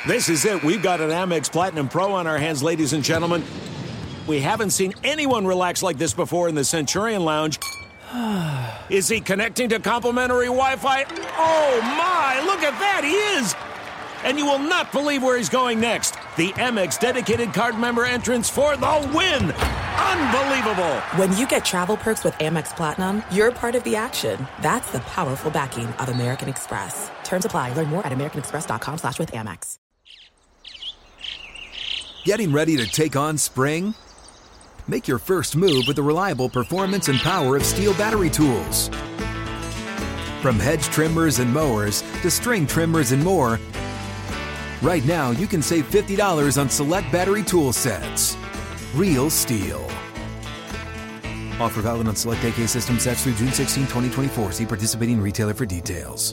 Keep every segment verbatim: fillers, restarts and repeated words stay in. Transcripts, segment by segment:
This is it. We've got an Amex Platinum Pro on our hands, ladies and gentlemen. We haven't seen anyone relax like this before in the Centurion Lounge. Is he connecting to complimentary Wi-Fi? Oh, my. Look at that. He is. And you will not believe where he's going next. The Amex dedicated card member entrance for the win. Unbelievable. When you get travel perks with Amex Platinum, you're part of the action. That's the powerful backing of American Express. Terms apply. Learn more at americanexpress.com slash with Amex. Getting ready to take on spring? Make your first move with the reliable performance and power of Steel battery tools. From hedge trimmers and mowers to string trimmers and more, right now you can save fifty dollars on select battery tool sets. Real Steel. Offer valid on select A K system sets through June sixteenth, twenty twenty-four. See participating retailer for details.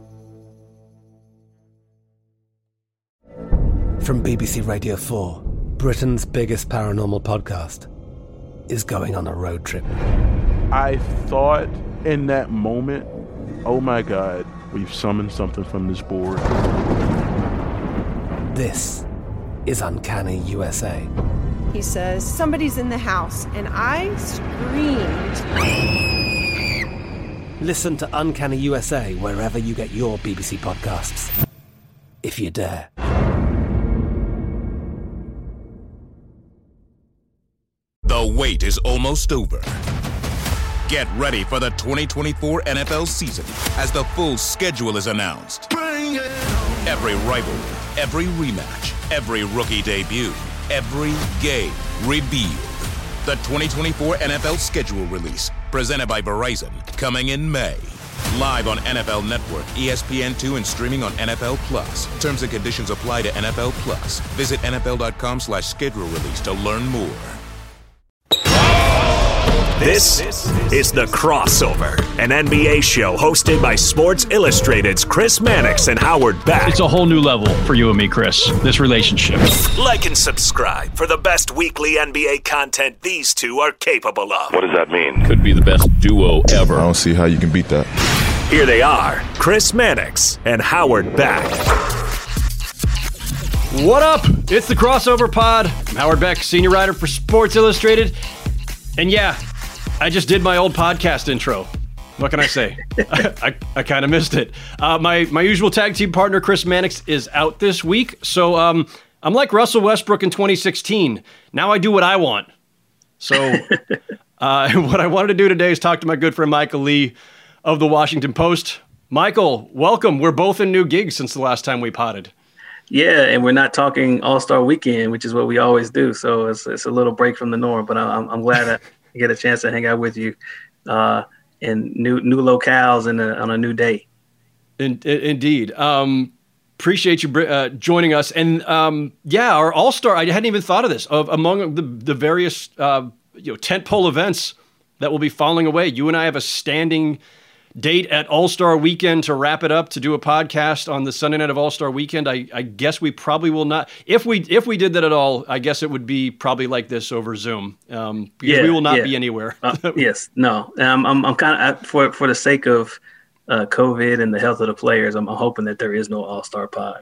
From B B C Radio four, Britain's biggest paranormal podcast is going on a road trip. I thought in that moment, oh my God, we've summoned something from this board. This is Uncanny U S A. He says, somebody's in the house, and I screamed. Listen to Uncanny U S A wherever you get your B B C podcasts, if you dare. The wait is almost over. Get ready for the twenty twenty-four N F L season as the full schedule is announced. Every rivalry, every rematch, every rookie debut, every game revealed. The twenty twenty-four N F L schedule release, presented by Verizon, coming in May. Live on N F L Network, E S P N two, and streaming on N F L Plus. Terms and conditions apply to N F L Plus. Visit N F L dot com slash schedule release to learn more. This is The Crossover, an N B A show hosted by Sports Illustrated's Chris Mannix and Howard Beck. It's a whole new level for you and me, Chris, this relationship. Like and subscribe for the best weekly N B A content these two are capable of. What does that mean? Could be the best duo ever. I don't see how you can beat that. Here they are, Chris Mannix and Howard Beck. What up? It's The Crossover Pod. I'm Howard Beck, senior writer for Sports Illustrated. And yeah, I just did my old podcast intro. What can I say? I, I, I kind of missed it. Uh, my my usual tag team partner, Chris Mannix, is out this week. So um, I'm like Russell Westbrook in twenty sixteen. Now I do what I want. So uh, what I wanted to do today is talk to my good friend Michael Lee of the Washington Post. Michael, welcome. We're both in new gigs since the last time we potted. Yeah, and we're not talking All-Star Weekend, which is what we always do. So it's it's a little break from the norm, but I'm I'm glad that I get a chance to hang out with you uh, in new new locales and on a new day. In, in, indeed. Um, appreciate you uh, joining us. And um, yeah, our All-Star, I hadn't even thought of this, of among the, the various uh, you know tentpole events that will be falling away. You and I have a standing date at All-Star Weekend to wrap it up, to do a podcast on the Sunday night of All-Star Weekend. I, I guess we probably will not. If we if we did that at all, I guess it would be probably like this over Zoom, um, because yeah, we will not yeah. be anywhere. uh, yes, no. Um, I'm I'm kind of for for the sake of uh, COVID and the health of the players, I'm, I'm hoping that there is no All-Star pod.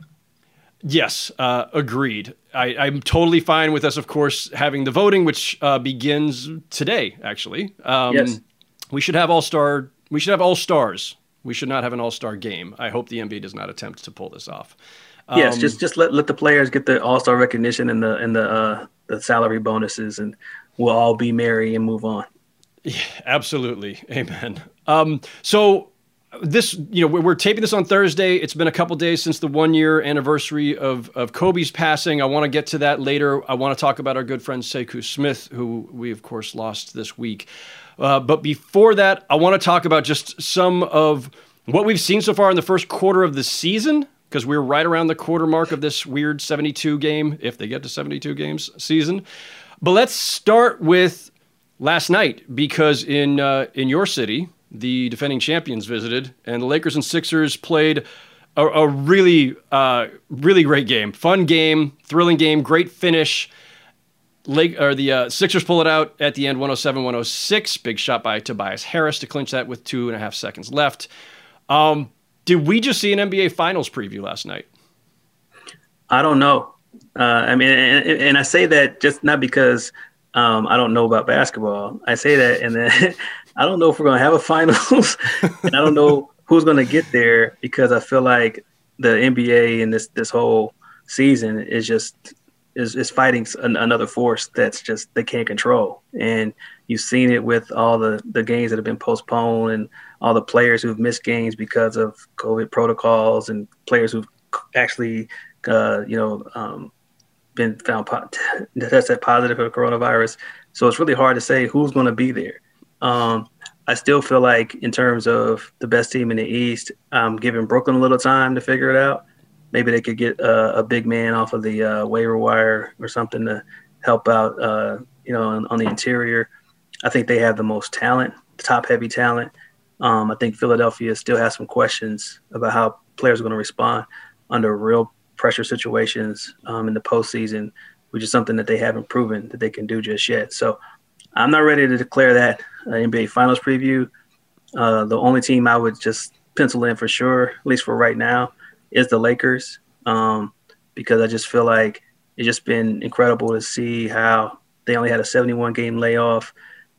Yes, uh, agreed. I, I'm totally fine with us, of course, having the voting, which uh, begins today. Actually, um, yes, we should have All-Star. We should have all-stars. We should not have an all-star game. I hope the N B A does not attempt to pull this off. Um, yes, just just let let the players get the all-star recognition and the and the uh, the salary bonuses, and we'll all be merry and move on. Yeah, absolutely. Amen. Um, so this, you know, we're, we're taping this on Thursday. It's been a couple days since the one-year anniversary of of Kobe's passing. I want to get to that later. I want to talk about our good friend Sekou Smith, who we, of course, lost this week. Uh, but before that, I want to talk about just some of what we've seen so far in the first quarter of the season, because we're right around the quarter mark of this weird seventy-two game, if they get to seventy-two games season. But let's start with last night, because in uh, in your city, the defending champions visited, and the Lakers and Sixers played a, a really, uh, really great game. Fun game, thrilling game, great finish. Lake, or the uh, Sixers pull it out at the end, one oh seven one oh six. Big shot by Tobias Harris to clinch that with two and a half seconds left. Um, did we just see an N B A Finals preview last night? I don't know. Uh, I mean, and, and I say that just not because um, I don't know about basketball. I say that, and then I don't know if we're going to have a finals, and I don't know who's going to get there because I feel like the N B A and this this whole season is just is, is fighting an, another force that's just they can't control. And you've seen it with all the, the games that have been postponed and all the players who've missed games because of COVID protocols and players who've actually, uh, you know, um, been found po- tested positive for coronavirus. So it's really hard to say who's going to be there. Um, I still feel like in terms of the best team in the East, I'm giving Brooklyn a little time to figure it out. Maybe they could get uh, a big man off of the uh, waiver wire or something to help out, uh, you know, on, on the interior. I think they have the most talent, top-heavy talent. Um, I think Philadelphia still has some questions about how players are going to respond under real pressure situations um, in the postseason, which is something that they haven't proven that they can do just yet. So I'm not ready to declare that uh, N B A Finals preview. Uh, the only team I would just pencil in for sure, at least for right now, is the Lakers, um, because I just feel like it's just been incredible to see how they only had a seventy-one game layoff.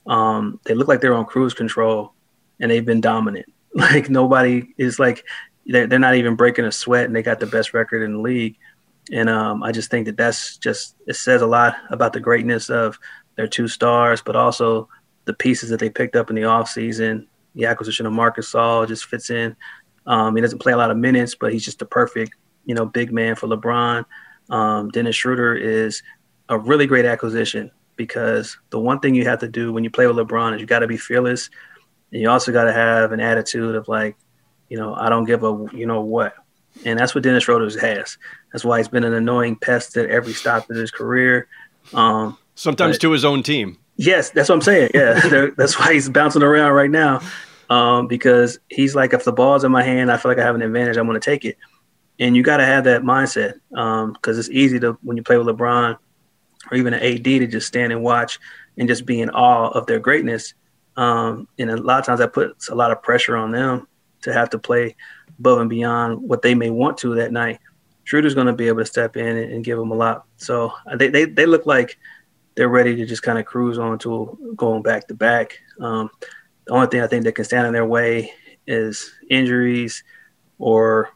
Um, they look like they're on cruise control, and they've been dominant. Like nobody is like they're, they're not even breaking a sweat, and they got the best record in the league. And um, I just think that that's just it says a lot about the greatness of their two stars, but also the pieces that they picked up in the offseason. The acquisition of Marc Gasol just fits in. Um, he doesn't play a lot of minutes, but he's just the perfect, you know, big man for LeBron. Um, Dennis Schroeder is a really great acquisition because the one thing you have to do when you play with LeBron is you got to be fearless, and you also got to have an attitude of like, you know, I don't give a, you know what. And that's what Dennis Schroeder has. That's why he's been an annoying pest at every stop in his career. Um, Sometimes but, to his own team. Yes, that's what I'm saying. Yeah, that's why he's bouncing around right now. Um, because he's like, if the ball's in my hand, I feel like I have an advantage. I'm going to take it. And you got to have that mindset because um, it's easy to, when you play with LeBron or even an A D, to just stand and watch and just be in awe of their greatness. Um, and a lot of times that puts a lot of pressure on them to have to play above and beyond what they may want to that night. Schroeder's going to be able to step in and, and give them a lot. So they, they, they look like they're ready to just kind of cruise on to going back to back. Um, The only thing I think that can stand in their way is injuries or,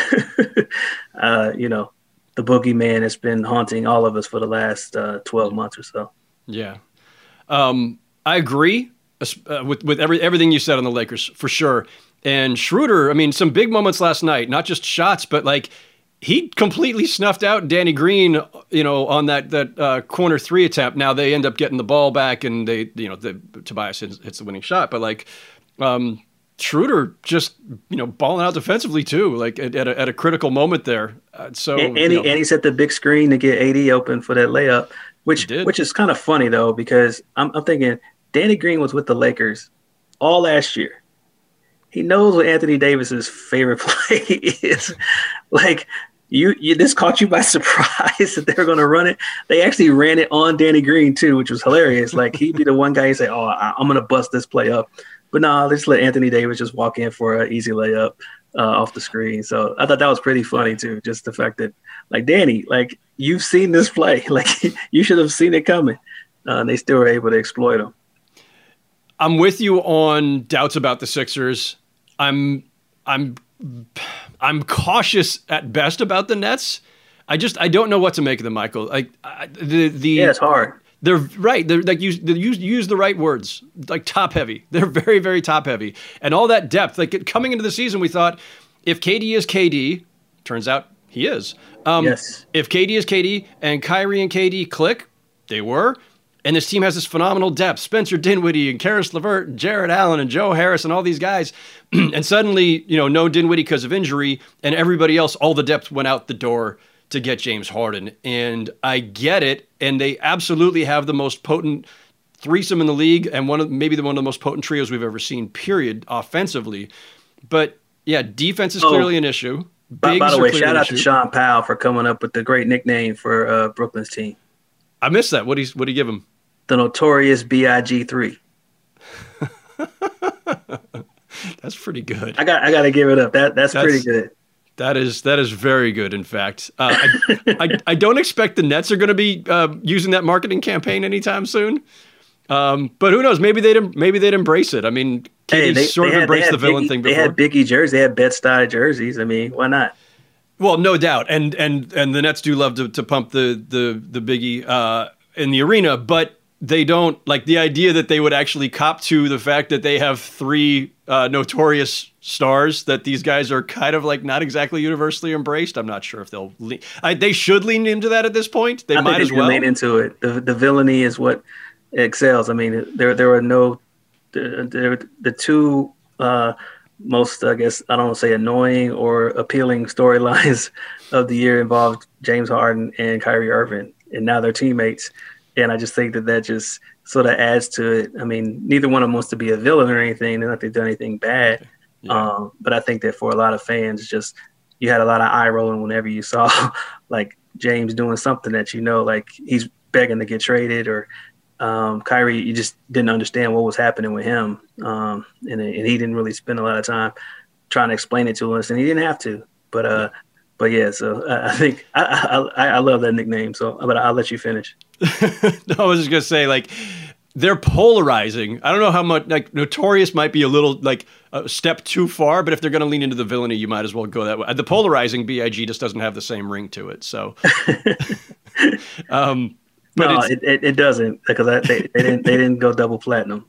uh, you know, the boogeyman that's been haunting all of us for the last uh, twelve months or so. Yeah. Um, I agree uh, with, with every, everything you said on the Lakers, for sure. And Schroeder, I mean, some big moments last night, not just shots, but like he completely snuffed out Danny Green, you know, on that that uh, corner three attempt. Now they end up getting the ball back, and they, you know, the Tobias hits, hits the winning shot. But like um, Schroeder just, you know, balling out defensively too, like at, at, a, at a critical moment there. Uh, so and, and, he, and he set the big screen to get A D open for that layup, which which is kind of funny though, because I'm, I'm thinking Danny Green was with the Lakers all last year. He knows what Anthony Davis's favorite play is. Like, You, you this caught you by surprise that they were going to run it. They actually ran it on Danny Green too, which was hilarious. Like he'd be the one guy who say, "Oh, I, I'm going to bust this play up," but no, nah, let's let Anthony Davis just walk in for an easy layup uh, off the screen. So I thought that was pretty funny too, just the fact that like Danny, like you've seen this play, like you should have seen it coming. Uh, and they still were able to exploit him. I'm with you on doubts about the Sixers. I'm, I'm. I'm cautious at best about the Nets. I just I don't know what to make of them, Michael. Like I, the the yeah, it's hard. They're right. They're like use they use use the right words. Like top heavy. They're very very top heavy, and all that depth. Like coming into the season, we thought if K D is K D, turns out he is. Um, yes. If K D is K D and Kyrie and K D click, they were. And this team has this phenomenal depth. Spencer Dinwiddie and Karis LeVert and Jared Allen and Joe Harris and all these guys. And suddenly, you know, no Dinwiddie because of injury, and everybody else, all the depth went out the door to get James Harden. And I get it. And they absolutely have the most potent threesome in the league and one of maybe the one of the most potent trios we've ever seen, period, offensively. But yeah, defense is oh, clearly an issue. By, by the way, shout out issue. to Sean Powell for coming up with the great nickname for uh, Brooklyn's team. I missed that. What do you, what do you give him? The notorious B I G three. That's pretty good. I got I got to give it up. That that's, that's pretty good. That is that is very good. In fact, uh, I, I I don't expect the Nets are going to be uh, using that marketing campaign anytime soon. Um, but who knows? Maybe they'd maybe they'd embrace it. I mean, K D hey, they, sort they of had, embraced the villain Biggie, thing before. They had Biggie jerseys. They had Bed-Stuy jerseys. I mean, why not? Well, no doubt, and and and the Nets do love to, to pump the the the Biggie uh, in the arena, but they don't like the idea that they would actually cop to the fact that they have three uh, notorious stars that these guys are kind of like not exactly universally embraced. I'm not sure if they'll lean. I, they should lean into that at this point. They I might think as they well lean into it. The the villainy is what excels. I mean, there there are no the the two uh, most, I guess, I don't want to say annoying or appealing storylines of the year involved James Harden and Kyrie Irving, and now they're teammates. And I just think that that just sort of adds to it. I mean, neither one of them wants to be a villain or anything. They're not they've done anything bad. Yeah. Um, but I think that for a lot of fans, just you had a lot of eye rolling whenever you saw like James doing something that, you know, like he's begging to get traded, or um, Kyrie, you just didn't understand what was happening with him. Um, and, and he didn't really spend a lot of time trying to explain it to us, and he didn't have to. But uh, but yeah, so I, I think I, I I love that nickname. So, but I'll let you finish. No, I was just gonna say, like, they're polarizing. I don't know how much, like, notorious might be a little like a step too far, but if they're gonna lean into the villainy, you might as well go that way. The polarizing B I G just doesn't have the same ring to it. So, um, but no, it, it it doesn't, because I, they they didn't they didn't go double platinum.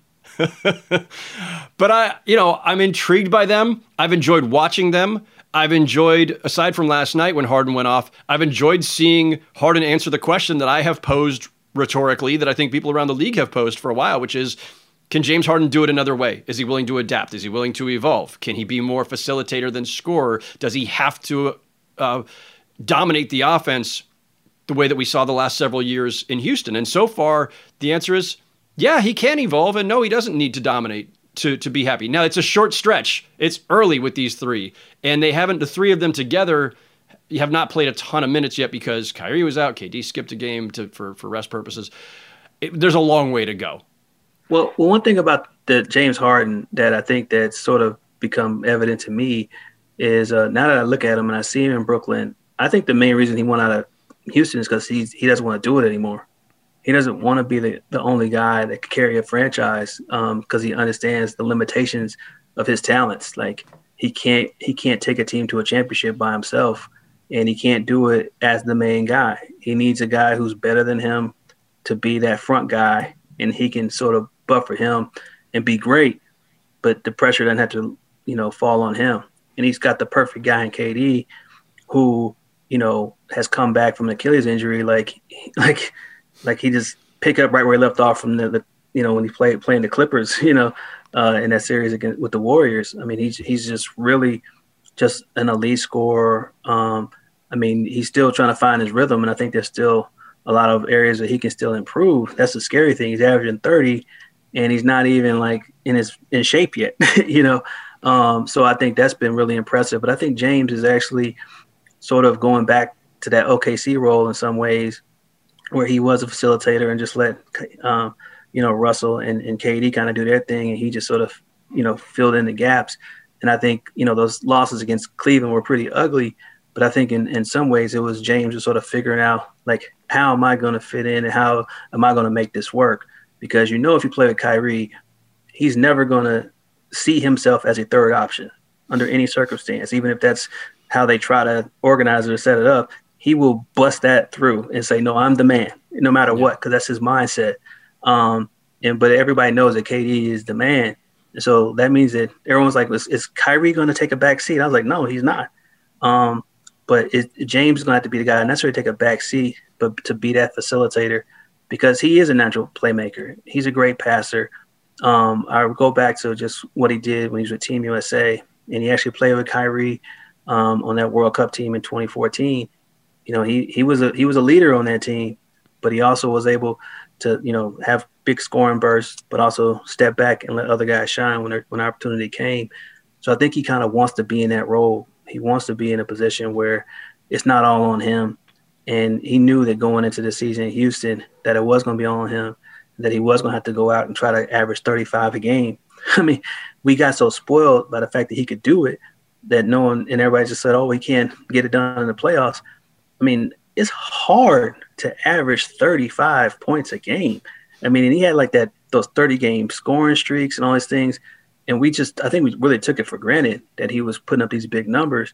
But I, you know, I'm intrigued by them. I've enjoyed watching them. I've enjoyed, aside from last night when Harden went off, I've enjoyed seeing Harden answer the question that I have posed rhetorically, that I think people around the league have posed for a while, which is, can James Harden do it another way? Is he willing to adapt? Is he willing to evolve? Can he be more facilitator than scorer? Does he have to uh, dominate the offense the way that we saw the last several years in Houston? And so far, the answer is, yeah, he can evolve, and no, he doesn't need to dominate to to be happy. Now, it's a short stretch. It's early with these three, and they haven't, the three of them together have not played a ton of minutes yet because Kyrie was out, K D skipped a game to for, for rest purposes. It, there's a long way to go. Well, well, one thing about the James Harden that I think that's sort of become evident to me is uh, now that I look at him and I see him in Brooklyn, I think the main reason he went out of Houston is because he he doesn't want to do it anymore. He doesn't want to be the, the only guy that can carry a franchise because um, he understands the limitations of his talents. Like he can't he can't take a team to a championship by himself, and he can't do it as the main guy. He needs a guy who's better than him to be that front guy, and he can sort of buffer him and be great, but the pressure doesn't have to, you know, fall on him. And he's got the perfect guy in K D who, you know, has come back from an Achilles injury like like – Like he just pick up right where he left off from the, the you know, when he played playing the Clippers, you know, uh, in that series against with the Warriors. I mean, he's he's just really just an elite scorer. Um, I mean, he's still trying to find his rhythm, and I think there's still a lot of areas that he can still improve. That's the scary thing. He's averaging thirty, and he's not even like in his in shape yet, you know. Um, so I think that's been really impressive. But I think James is actually sort of going back to that O K C role in some ways, where he was a facilitator and just let, um, you know, Russell and, and K D kind of do their thing. And he just sort of, you know, filled in the gaps. And I think, you know, those losses against Cleveland were pretty ugly. But I think in, in some ways it was James just sort of figuring out, like, how am I going to fit in and how am I going to make this work? Because, you know, if you play with Kyrie, he's never going to see himself as a third option under any circumstance, even if that's how they try to organize it or set it up. He will bust that through and say, no, I'm the man, no matter yeah. what, because that's his mindset. Um, and but everybody knows that K D is the man. And so that means that everyone's like, is, is Kyrie going to take a back seat? I was like, no, he's not. Um, but it, James is going to have to be the guy, not necessarily take a back seat, but to be that facilitator, because he is a natural playmaker. He's a great passer. Um, I would go back to just what he did when he was with Team U S A, and he actually played with Kyrie um, on that World Cup team in twenty fourteen. You know, he he was a he was a leader on that team, but he also was able to, you know, have big scoring bursts, but also step back and let other guys shine when when opportunity came. So I think he kind of wants to be in that role. He wants to be in a position where it's not all on him. And he knew that going into the season in Houston that it was going to be all on him, that he was going to have to go out and try to average thirty-five a game. I mean, we got so spoiled by the fact that he could do it that no one and everybody just said, oh, we can't get it done in the playoffs. I mean, it's hard to average thirty-five points a game. I mean, and he had like that those thirty game scoring streaks and all these things. And we just, I think we really took it for granted that he was putting up these big numbers.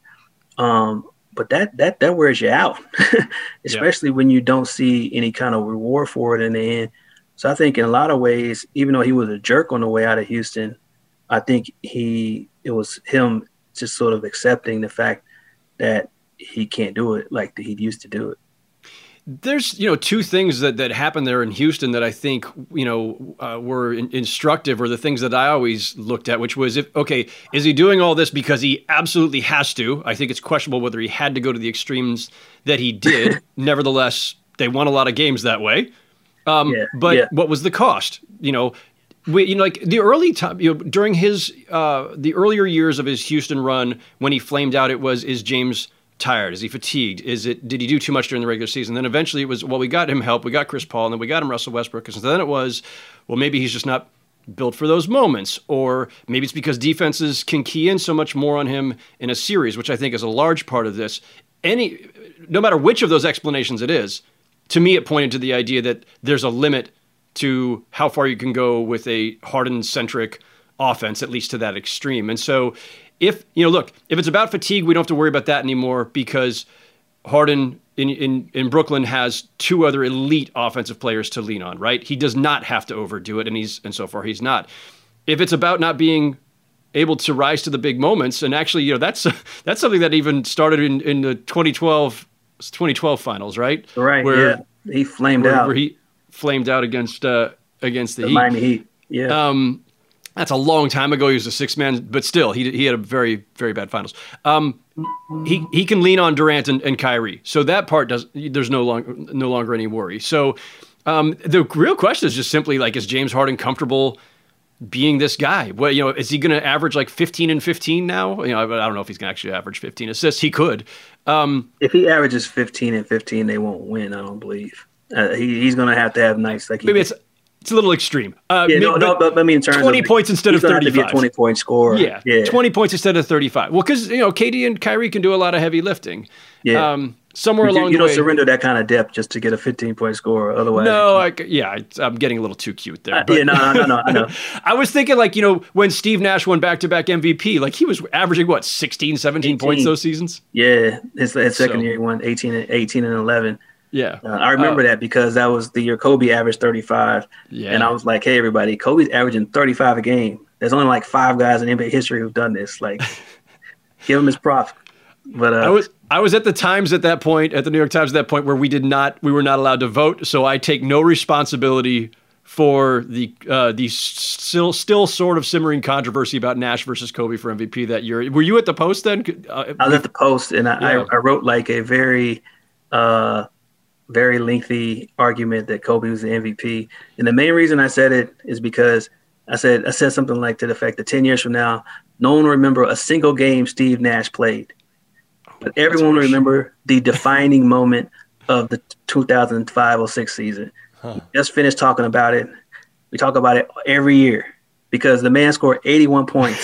Um, but that that that wears you out, especially yeah. when you don't see any kind of reward for it in the end. So I think in a lot of ways, even though he was a jerk on the way out of Houston, I think he it was him just sort of accepting the fact that he can't do it like he used to do it. There's, you know, two things that, that happened there in Houston that I think, you know, uh, were in, instructive, or the things that I always looked at, which was, if okay, is he doing all this because he absolutely has to? I think it's questionable whether he had to go to the extremes that he did. Nevertheless, they won a lot of games that way. Um, yeah, but yeah. what was the cost? You know, we, you know, like the early time, you know, during his uh, the earlier years of his Houston run, when he flamed out, it was, is James tired? Is he fatigued? Is it, did he do too much during the regular season? Then eventually it was, well, we got him help. We got Chris Paul, and then we got him Russell Westbrook. And so then it was, well, maybe he's just not built for those moments. Or maybe it's because defenses can key in so much more on him in a series, which I think is a large part of this. Any, no matter which of those explanations it is, to me, it pointed to the idea that there's a limit to how far you can go with a Harden-centric offense, at least to that extreme. And so if, you know, look, if it's about fatigue, we don't have to worry about that anymore, because Harden in, in, in Brooklyn has two other elite offensive players to lean on, right? He does not have to overdo it, and he's and so far he's not. If it's about not being able to rise to the big moments, and actually, you know, that's that's something that even started in, in the twenty twelve finals, right? Right, where, yeah. He flamed where, out. Where he flamed out against uh, against the, the Heat. Miami Heat, yeah. Um, That's a long time ago. He was a six man, but still, he he had a very, very bad finals. Um, he he can lean on Durant and, and Kyrie, so that part does. There's no longer no longer any worry. So um, the real question is just simply like, is James Harden comfortable being this guy? Well, you know, is he going to average like fifteen and fifteen now? You know, I, I don't know if he's going to actually average fifteen assists. He could. Um, if he averages fifteen and fifteen, they won't win. I don't believe. Uh, he, he's going to have to have nights like he maybe did. it's. It's a little extreme. Uh, yeah, no, no, but I mean, in terms twenty of points instead of thirty-five. Be a twenty-point scorer. Yeah, yeah, twenty points instead of thirty-five. Well, because you know, K D and Kyrie can do a lot of heavy lifting. Yeah. Um, somewhere you, along you the don't way, surrender that kind of depth just to get a fifteen-point score. Otherwise, no, I, yeah, I, I'm getting a little too cute there. Uh, but, yeah, no, no, no, no, I know. I was thinking, like, you know, when Steve Nash won back-to-back M V P, like he was averaging what, sixteen, seventeen eighteen points those seasons. Yeah, his, his second so, year he won eighteen and eighteen and eleven. Yeah, uh, I remember uh, that because that was the year Kobe averaged thirty-five. Yeah, and I was like, "Hey, everybody, Kobe's averaging thirty-five a game. There's only like five guys in N B A history who've done this. Like, give him his props." But uh, I was I was at the Times at that point, at the New York Times at that point, where we did not, we were not allowed to vote. So I take no responsibility for the uh, the still still sort of simmering controversy about Nash versus Kobe for M V P that year. Were you at the Post then? Uh, I was at the Post, and I, yeah. I, I wrote like a very. Uh, very lengthy argument that Kobe was the M V P. And the main reason I said it is because I said I said something like to the effect that ten years from now, no one will remember a single game Steve Nash played. But everyone will remember the defining moment of the two thousand five oh six season. Huh. We just finished talking about it. We talk about it every year because the man scored eighty-one points.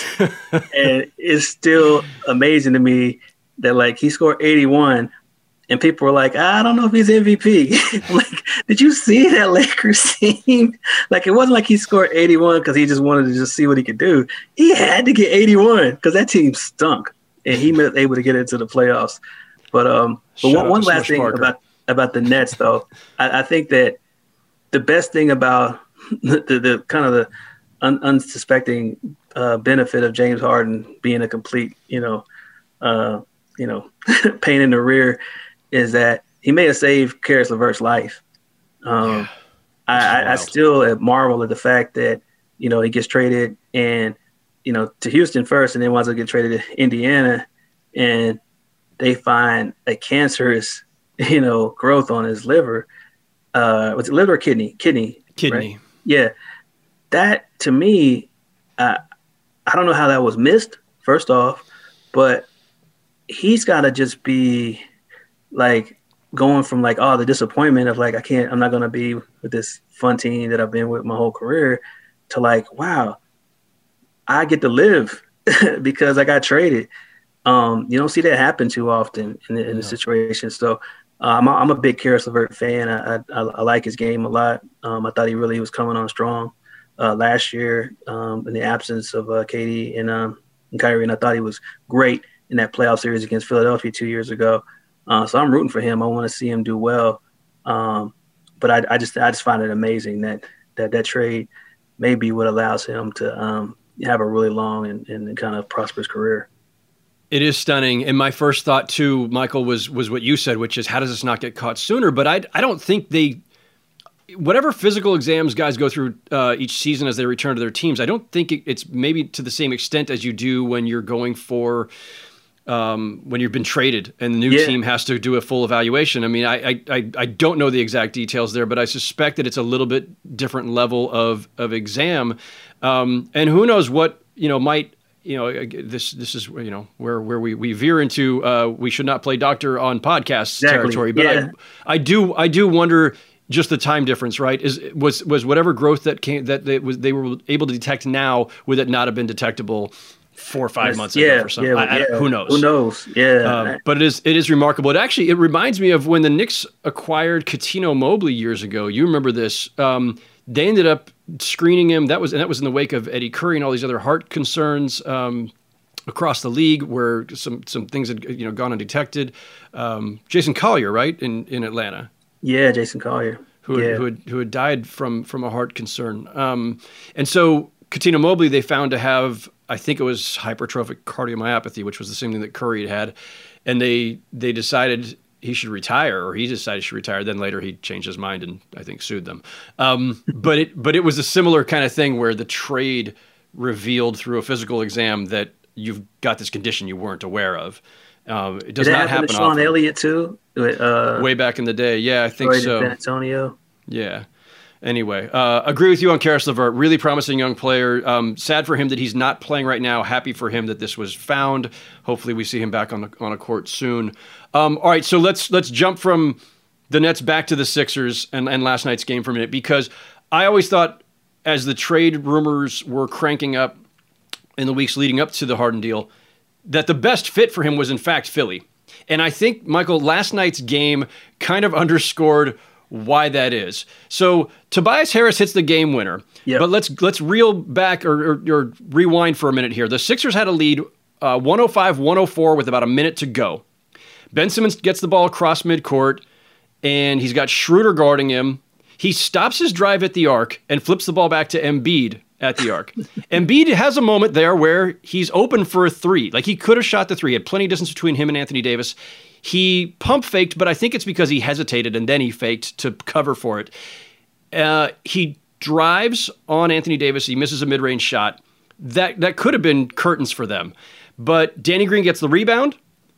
And it's still amazing to me that like he scored eighty-one. And people were like, I don't know if he's M V P. Like, did you see that Lakers team? Like, it wasn't like he scored eighty-one because he just wanted to just see what he could do. He had to get eighty-one because that team stunk, and he was able to get into the playoffs. But um, but one, one last thing Parker. about about the Nets, though, I, I think that the best thing about the, the, the kind of the un, unsuspecting uh, benefit of James Harden being a complete, you know, uh, you know, pain in the rear. Is that he may have saved Karis LeVert's life. Um, yeah, I, I still marvel at the fact that, you know, he gets traded and, you know, to Houston first and then winds up getting traded to Indiana and they find a cancerous, you know, growth on his liver. Uh, was it liver or kidney? Kidney. Kidney. Right? Yeah. That, to me, uh, I don't know how that was missed, first off, but he's got to just be – like going from like, oh, the disappointment of like, I can't, I'm not going to be with this fun team that I've been with my whole career to like, wow, I get to live because I got traded. Um, you don't see that happen too often in, in yeah. the situation. So uh, I'm, a, I'm a big Caris LeVert fan. I, I, I like his game a lot. Um, I thought he really was coming on strong uh, last year um, in the absence of uh, K D and, um, and Kyrie, and I thought he was great in that playoff series against Philadelphia two years ago. Uh, so I'm rooting for him. I want to see him do well. Um, but I, I just I just find it amazing that that, that trade may be what allows him to um, have a really long and, and kind of prosperous career. It is stunning. And my first thought, too, Michael, was was what you said, which is how does this not get caught sooner? But I, I don't think they – whatever physical exams guys go through uh, each season as they return to their teams, I don't think it, it's maybe to the same extent as you do when you're going for um, – when you've been traded and the new yeah. team has to do a full evaluation. I mean, I, I I don't know the exact details there, but I suspect that it's a little bit different level of, of exam. Um, and who knows what, you know, might – You know, this this is you know where where we, we veer into uh, we should not play doctor on podcast exactly. territory. But yeah. I I do I do wonder just the time difference, right? Is was was whatever growth that came that they was they were able to detect now, would it not have been detectable four or five months yeah, ago or something? Yeah, I, yeah. I, who knows? Who knows? Yeah. Um, but it is it is remarkable. It actually it reminds me of when the Knicks acquired Cuttino Mobley years ago. You remember this? Um, they ended up screening him. That was and that was in the wake of Eddie Curry and all these other heart concerns um, across the league, where some some things had you know gone undetected. Um, Jason Collier, right in, in Atlanta. Yeah, Jason Collier, who yeah. had, who had who had died from from a heart concern. Um, and so Cuttino Mobley, they found to have, I think it was hypertrophic cardiomyopathy, which was the same thing that Curry had had, and they they decided he should retire, or he decided he should retire. Then later he changed his mind and I think sued them. Um, but it but it was a similar kind of thing where the trade revealed through a physical exam that you've got this condition you weren't aware of. Um, it does Did that not happen to Sean often. Elliott too? Uh, Way back in the day, yeah, I think so. San Antonio. Yeah. Anyway, uh, agree with you on Caris LeVert. Really promising young player. Um, sad for him that he's not playing right now. Happy for him that this was found. Hopefully, we see him back on the on a court soon. Um, all right, so let's let's jump from the Nets back to the Sixers and, and last night's game for a minute, because I always thought as the trade rumors were cranking up in the weeks leading up to the Harden deal, that the best fit for him was in fact Philly. And I think, Michael, last night's game kind of underscored why that is. So Tobias Harris hits the game winner. Yep. But let's let's reel back or, or, or rewind for a minute here. The Sixers had a lead uh, one oh five one oh four with about a minute to go. Ben Simmons gets the ball across midcourt, and he's got Schroeder guarding him. He stops his drive at the arc and flips the ball back to Embiid at the arc. Embiid has a moment there where he's open for a three. Like, he could have shot the three. He had plenty of distance between him and Anthony Davis. He pump faked, but I think it's because he hesitated and then he faked to cover for it. Uh, he drives on Anthony Davis. He misses a mid-range shot. That that could have been curtains for them. But Danny Green gets the rebound,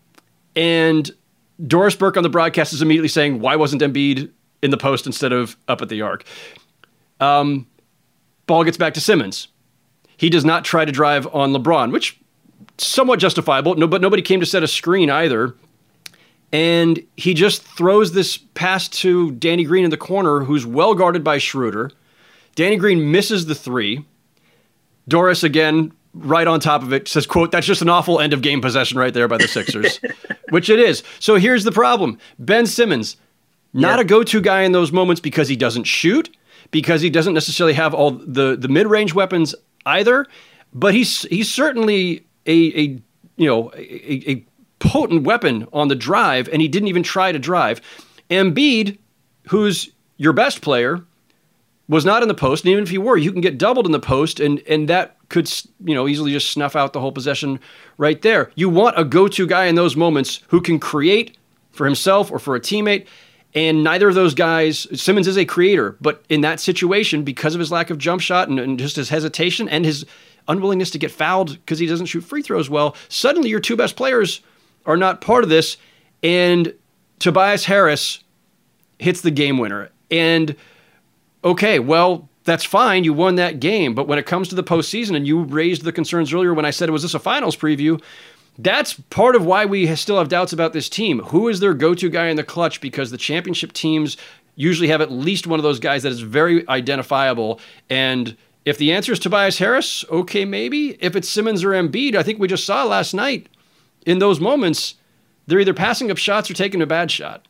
and Doris Burke on the broadcast is immediately saying, why wasn't Embiid in the post instead of up at the arc? Um, ball gets back to Simmons. He does not try to drive on LeBron, which somewhat justifiable, no, but nobody came to set a screen either. And he just throws this pass to Danny Green in the corner, who's well guarded by Schroeder. Danny Green misses the three. Doris, again, right on top of it, says, quote, that's just an awful end of game possession right there by the Sixers, which it is. So here's the problem. Ben Simmons, not yeah. a go-to guy in those moments because he doesn't shoot, because he doesn't necessarily have all the, the mid-range weapons either, but he's he's certainly a, a you know a, a potent weapon on the drive, and he didn't even try to drive. Embiid, who's your best player, was not in the post, and even if he were, you can get doubled in the post, and and that could you know easily just snuff out the whole possession right there. You want a go-to guy in those moments who can create for himself or for a teammate, and neither of those guys, Simmons is a creator, but in that situation, because of his lack of jump shot and, and just his hesitation and his unwillingness to get fouled because he doesn't shoot free throws well, suddenly your two best players are not part of this, and Tobias Harris hits the game winner. And okay, well, that's fine. You won that game. But when it comes to the postseason, and you raised the concerns earlier when I said, was this a finals preview? That's part of why we still have doubts about this team. Who is their go-to guy in the clutch? Because the championship teams usually have at least one of those guys that is very identifiable. And if the answer is Tobias Harris, okay, maybe. If it's Simmons or Embiid, I think we just saw last night, in those moments, they're either passing up shots or taking a bad shot.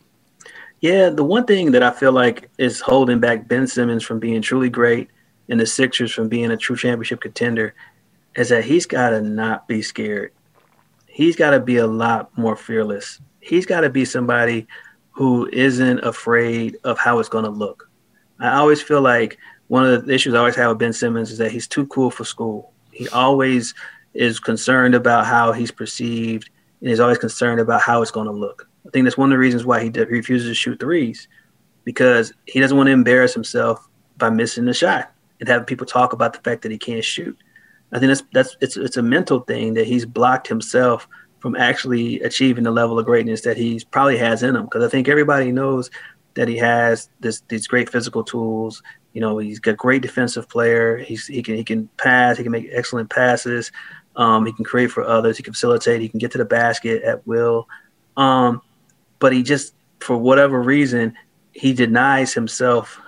Yeah, the one thing that I feel like is holding back Ben Simmons from being truly great and the Sixers from being a true championship contender is that he's got to not be scared. He's got to be a lot more fearless. He's got to be somebody who isn't afraid of how it's going to look. I always feel like one of the issues I always have with Ben Simmons is that he's too cool for school. He always is concerned about how he's perceived, and he's always concerned about how it's going to look. I think that's one of the reasons why he de- refuses to shoot threes, because he doesn't want to embarrass himself by missing the shot and having people talk about the fact that he can't shoot. I think that's that's it's it's a mental thing that he's blocked himself from actually achieving the level of greatness that he probably has in him. Because I think everybody knows that he has this these great physical tools. You know, he's a great defensive player. He's he can he can pass. He can make excellent passes. Um, he can create for others. He can facilitate. He can get to the basket at will. Um, but he just, for whatever reason, he denies himself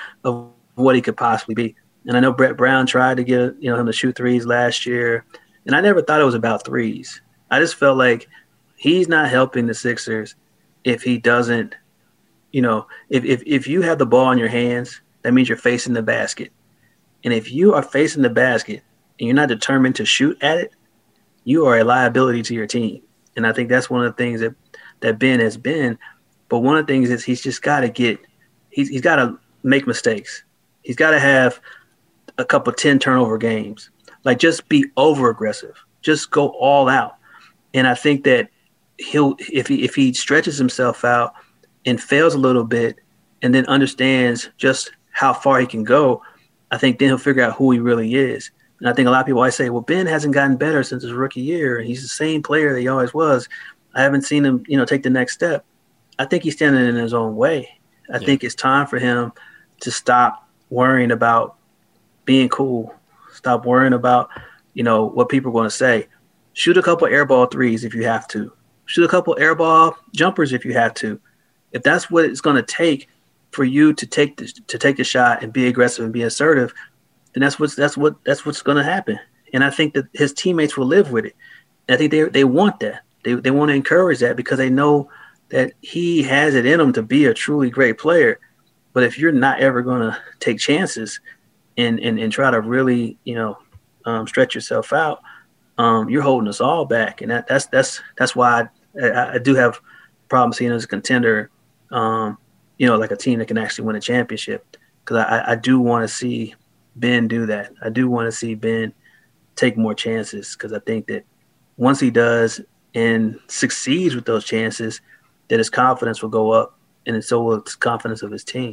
of what he could possibly be. And I know Brett Brown tried to get you know him to shoot threes last year, and I never thought it was about threes. I just felt like he's not helping the Sixers if he doesn't, you know, if, if, if you have the ball in your hands, that means you're facing the basket. And if you are facing the basket and you're not determined to shoot at it, you are a liability to your team. And I think that's one of the things that, that Ben has been. But one of the things is he's just got to get he's, – he's got to make mistakes. He's got to have a couple ten turnover games. Like, just be over-aggressive. Just go all out. And I think that he'll if he if he stretches himself out and fails a little bit and then understands just how far he can go, I think then he'll figure out who he really is. And I think a lot of people always say, well, Ben hasn't gotten better since his rookie year. He's the same player that he always was. I haven't seen him, you know, take the next step. I think he's standing in his own way. I yeah. think it's time for him to stop worrying about being cool, stop worrying about, you know, what people are going to say. Shoot a couple airball threes if you have to. Shoot a couple airball jumpers if you have to. If that's what it's going to take for you to take the, to take the shot and be aggressive and be assertive, then that's what's that's what that's what's going to happen. And I think that his teammates will live with it. And I think they they want that. They they want to encourage that because they know that he has it in him to be a truly great player. But if you're not ever going to take chances and, and and try to really you know um, stretch yourself out, Um, you're holding us all back, and that, that's that's that's why I, I, I do have problems seeing as a contender, um, you know, like a team that can actually win a championship. Because I, I do want to see Ben do that. I do want to see Ben take more chances because I think that once he does and succeeds with those chances, that his confidence will go up, and so will the confidence of his team.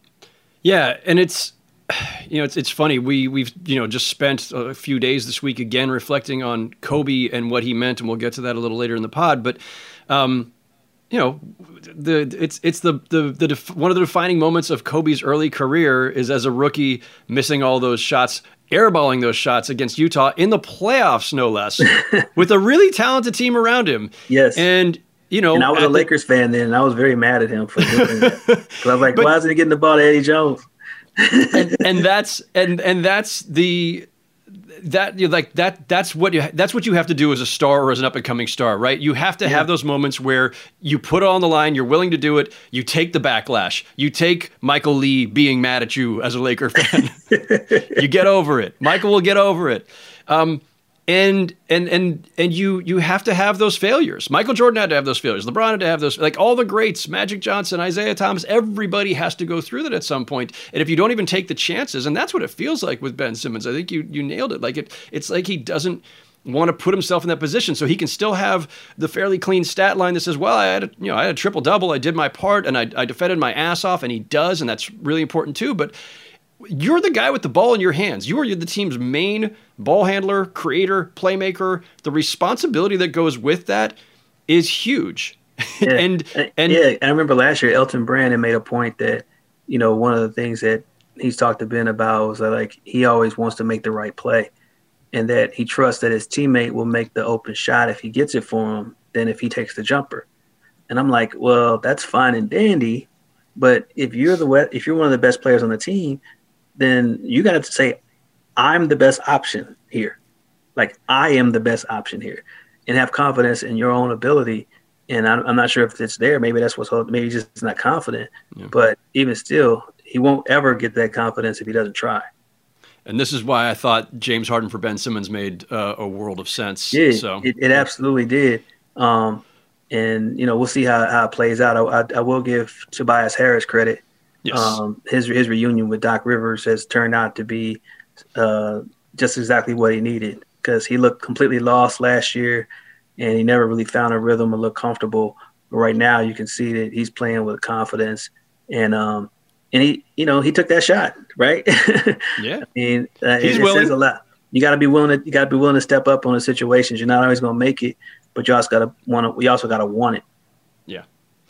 Yeah, and it's. You know, it's it's funny. We we've you know just spent a few days this week again reflecting on Kobe and what he meant, and we'll get to that a little later in the pod. But, um, you know, the it's it's the the the def- one of the defining moments of Kobe's early career is as a rookie missing all those shots, airballing those shots against Utah in the playoffs, no less, with a really talented team around him. Yes, and. You know, and I was a Lakers the- fan then, and I was very mad at him for doing that. Because I was like, but, why isn't he getting the ball to Eddie Jones? and, and that's and and that's the that you like that that's what you that's what you have to do as a star or as an up and coming star, right? You have to yeah. have those moments where you put it on the line, you're willing to do it, you take the backlash, you take Michael Lee being mad at you as a Laker fan, you get over it. Michael will get over it. Um, And and and and you you have to have those failures. Michael Jordan had to have those failures. LeBron had to have those. Like all the greats, Magic Johnson, Isaiah Thomas, everybody has to go through that at some point. And if you don't even take the chances, and that's what it feels like with Ben Simmons. I think you you nailed it. Like it, it's like he doesn't want to put himself in that position, so he can still have the fairly clean stat line that says, "Well, I had a, you know I had a triple double. I did my part, and I I defended my ass off," and he does, and that's really important too. But you're the guy with the ball in your hands. You are the team's main ball handler, creator, playmaker. The responsibility that goes with that is huge. Yeah. and and yeah, I remember last year Elton Brand made a point that, you know, one of the things that he's talked to Ben about was that, like, he always wants to make the right play, and that he trusts that his teammate will make the open shot if he gets it for him than if he takes the jumper. And I'm like, well, that's fine and dandy, but if you're the if you're one of the best players on the team, then you got to say, I'm the best option here. Like, I am the best option here. and have confidence in your own ability. And I'm, I'm not sure if it's there. Maybe that's what's holding. Maybe he's just not confident. Yeah. But even still, he won't ever get that confidence if he doesn't try. And this is why I thought James Harden for Ben Simmons made uh, a world of sense. Yeah, so. it, it absolutely did. Um, and, you know, we'll see how, how it plays out. I, I, I will give Tobias Harris credit. Yes. Um, his his reunion with Doc Rivers has turned out to be uh, just exactly what he needed, because he looked completely lost last year and he never really found a rhythm or looked comfortable. But right now you can see that he's playing with confidence, and um, and he, you know, he took that shot, right? Yeah. I mean, uh, he's it, willing. It says a lot. You got to be willing to you got to be willing to step up on the situations. You're not always going to make it, but you also got to want to. We also got to want it. Yeah.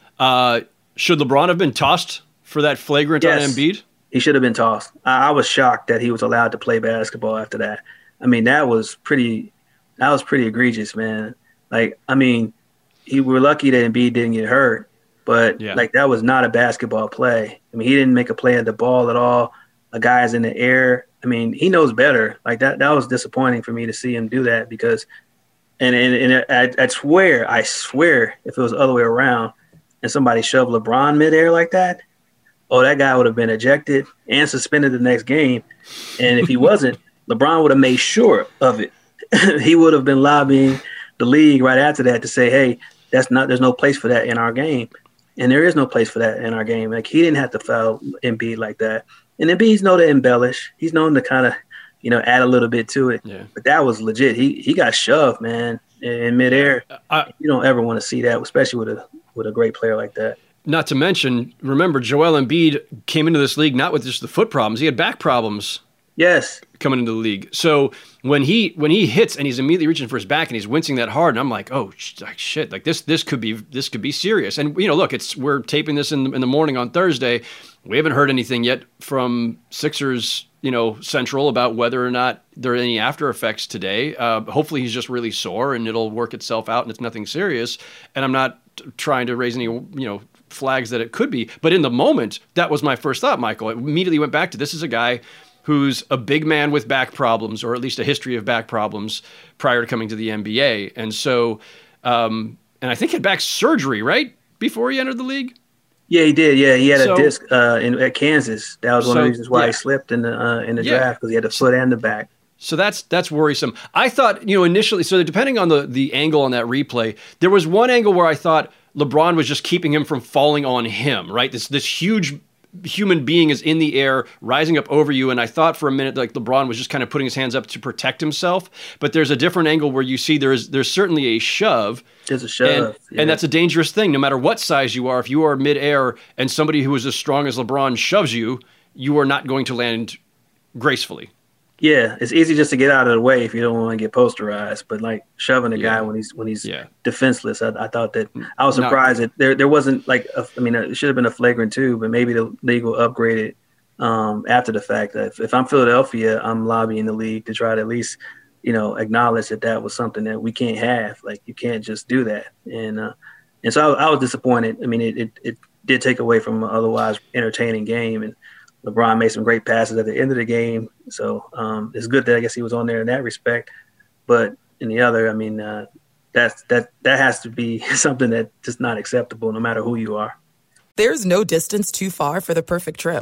Uh, should LeBron have been tossed for that flagrant yes, on Embiid? He should have been tossed. I, I was shocked that he was allowed to play basketball after that. I mean, that was pretty. That was pretty egregious, man. Like, I mean, he we're lucky that Embiid didn't get hurt, but yeah. like that was not a basketball play. I mean, he didn't make a play at the ball at all. A guy's in the air. I mean, he knows better. Like that. That was disappointing for me to see him do that, because, and and, and I, I swear, I swear, if it was the other way around, and somebody shoved LeBron midair like that, oh, that guy would have been ejected and suspended the next game. And if he wasn't, LeBron would have made sure of it. He would have been lobbying the league right after that to say, hey, that's not, there's no place for that in our game. And there is no place for that in our game. Like, he didn't have to foul Embiid like that. And Embiid's known to embellish. He's known to kind of, you know, add a little bit to it. Yeah. But that was legit. He he got shoved, man, in, in midair. Uh, you don't ever want to see that, especially with a with a great player like that. Not to mention, remember, Joel Embiid came into this league not with just the foot problems. He had back problems. Yes. Coming into the league. So when he when he hits and he's immediately reaching for his back and he's wincing that hard, and I'm like, oh shit, like this this could be this could be serious. And you know, look, it's we're taping this in in the morning on Thursday. We haven't heard anything yet from Sixers, you know, Central about whether or not there are any after effects today. Uh, hopefully he's just really sore and it'll work itself out and it's nothing serious. And I'm not trying to raise any, you know, flags that it could be. But in the moment, that was my first thought, Michael. I immediately went back to, this is a guy who's a big man with back problems, or at least a history of back problems prior to coming to the N B A. And so, um, and I think he had back surgery, right? Before he entered the league? Yeah, he did. Yeah, he had so, a disc uh, in, at Kansas. That was one so, of the reasons why yeah. he slipped in the uh, in the yeah. draft, because he had the foot and the back. So that's that's worrisome. I thought, you know, initially, so depending on the the angle on that replay, there was one angle where I thought LeBron was just keeping him from falling on him, right? This this huge human being is in the air, rising up over you, and I thought for a minute like LeBron was just kind of putting his hands up to protect himself. But there's a different angle where you see there's there's certainly a shove. There's a shove, and, yeah. and that's a dangerous thing. No matter what size you are, if you are midair and somebody who is as strong as LeBron shoves you, you are not going to land gracefully. Yeah, it's easy just to get out of the way if you don't want to get posterized. But like shoving a yeah. guy when he's when he's yeah. defenseless, I, I thought that I was surprised Not, that there there wasn't like a, I mean it should have been a flagrant two, but maybe the league will upgrade it um, after the fact. That if, if I'm Philadelphia, I'm lobbying the league to try to at least you know acknowledge that that was something that we can't have. Like you can't just do that. And uh, and so I, I was disappointed. I mean it, it it did take away from an otherwise entertaining game, and LeBron made some great passes at the end of the game. So um, it's good that I guess he was on there in that respect. But in the other, I mean, uh, that's, that that has to be something that's just not acceptable no matter who you are. There's no distance too far for the perfect trip.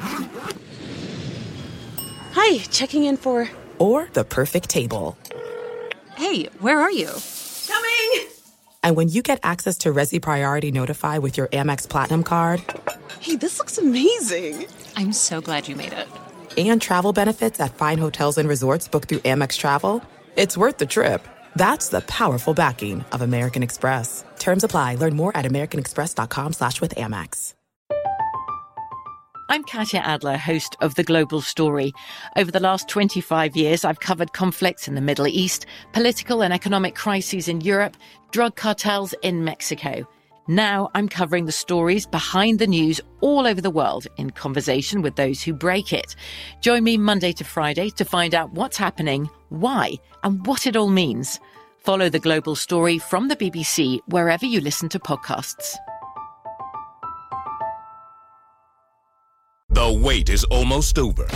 Hi, checking in for... Or the perfect table. Hey, where are you? Coming! And when you get access to Resi Priority Notify with your Amex Platinum card... Hey, this looks amazing. I'm so glad you made it. And travel benefits at fine hotels and resorts booked through Amex Travel, it's worth the trip. That's the powerful backing of American Express. Terms apply. Learn more at americanexpress.com slash with Amex. I'm Katya Adler, host of The Global Story. Over the last twenty-five years, I've covered conflicts in the Middle East, political and economic crises in Europe, drug cartels in Mexico. Now I'm covering the stories behind the news all over the world in conversation with those who break it. Join me Monday to Friday to find out what's happening, why, and what it all means. Follow The Global Story from the B B C wherever you listen to podcasts. The wait is almost over.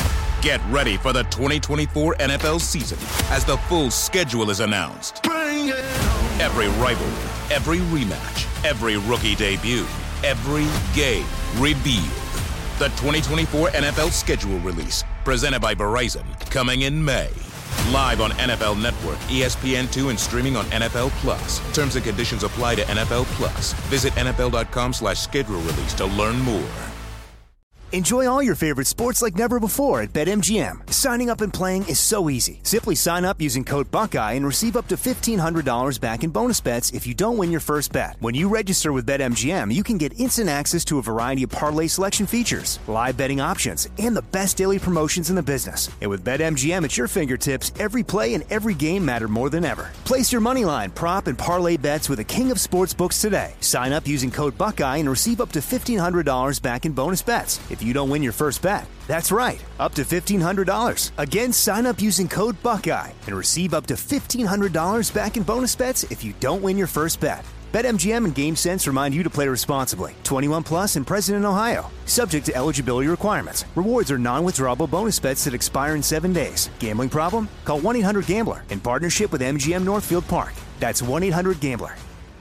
Get ready for the twenty twenty-four N F L season as the full schedule is announced. Bring Every rivalry, every rematch, every rookie debut, every game revealed. The twenty twenty-four N F L schedule release, presented by Verizon, coming in May. Live on N F L Network, E S P N two, and streaming on N F L Plus. Terms and conditions apply to N F L Plus. Visit N F L dot com slash schedule release to learn more. Enjoy all your favorite sports like never before at BetMGM. Signing up and playing is so easy. Simply sign up using code Buckeye and receive up to fifteen hundred dollars back in bonus bets if you don't win your first bet. When you register with BetMGM, you can get instant access to a variety of parlay selection features, live betting options, and the best daily promotions in the business. And with BetMGM at your fingertips, every play and every game matter more than ever. Place your moneyline, prop, and parlay bets with the king of sportsbooks today. Sign up using code Buckeye and receive up to fifteen hundred dollars back in bonus bets if you don't win your first bet. That's right, up to fifteen hundred dollars. Again, sign up using code Buckeye and receive up to fifteen hundred dollars back in bonus bets if you don't win your first bet. BetMGM and GameSense remind you to play responsibly. twenty-one plus and present in Ohio. Subject to eligibility requirements. Rewards are non-withdrawable bonus bets that expire in seven days. Gambling problem? Call one eight hundred gambler in partnership with M G M Northfield Park. That's one eight hundred gambler.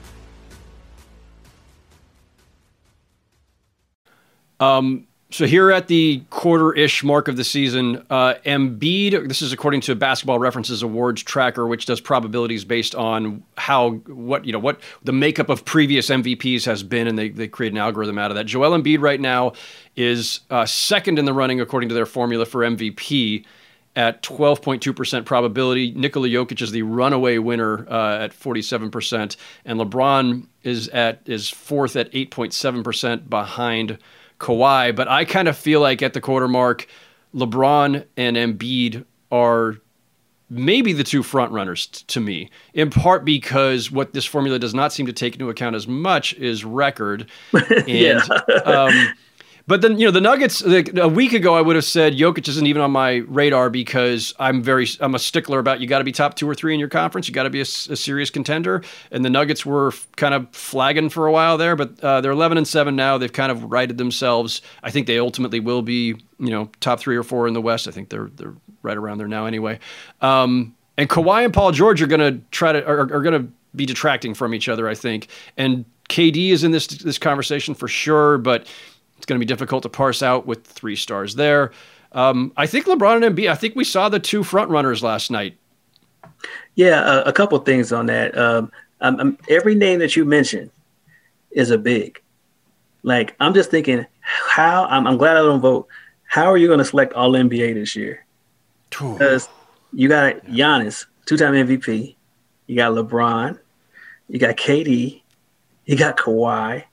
Um... So here at the quarter-ish mark of the season, uh, Embiid, this is according to Basketball References awards tracker, which does probabilities based on how, what, you know, what the makeup of previous M V Ps has been, and they, they create an algorithm out of that. Joel Embiid right now is uh, second in the running according to their formula for M V P at twelve point two percent probability. Nikola Jokic is the runaway winner uh, at forty-seven percent, and LeBron is at is fourth at eight point seven percent behind Kawhi. But I kind of feel like at the quarter mark, LeBron and Embiid are maybe the two front runners t- to me, in part because what this formula does not seem to take into account as much is record. And, yeah. um, but then, you know, the Nuggets, like, a week ago, I would have said Jokic isn't even on my radar because I'm very, I'm a stickler about you got to be top two or three in your conference. You got to be a, a serious contender. And the Nuggets were f- kind of flagging for a while there, but uh, they're eleven and seven now. They've kind of righted themselves. I think they ultimately will be, you know, top three or four in the West. I think they're they're right around there now anyway. Um, and Kawhi and Paul George are going to try to are, are going to be detracting from each other, I think. And K D is in this this conversation for sure, but it's going to be difficult to parse out with three stars there. Um, I think LeBron and Embiid, I think we saw the two front runners last night. Yeah, uh, a couple of things on that. Um, I'm, I'm, every name that you mentioned is a big. Like, I'm just thinking, how, I'm, I'm glad I don't vote. How are you going to select all N B A this year? Because you got Giannis, two-time M V P. You got LeBron. You got K D. You got Kawhi.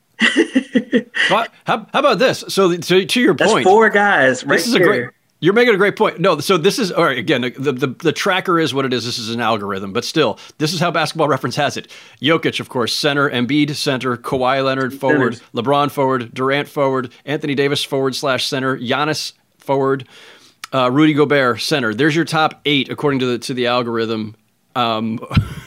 But how, how about this? So, to, to your That's point, four guys right this is here. a great. You're making a great point. No, so this is all right. Again, the, the the tracker is what it is. This is an algorithm, but still, this is how Basketball Reference has it. Jokic, of course, center. Embiid, center. Kawhi Leonard, forward. Centers. LeBron, forward. Durant, forward. Anthony Davis, forward slash center. Giannis, forward. Uh, Rudy Gobert, center. There's your top eight according to the to the algorithm. Um,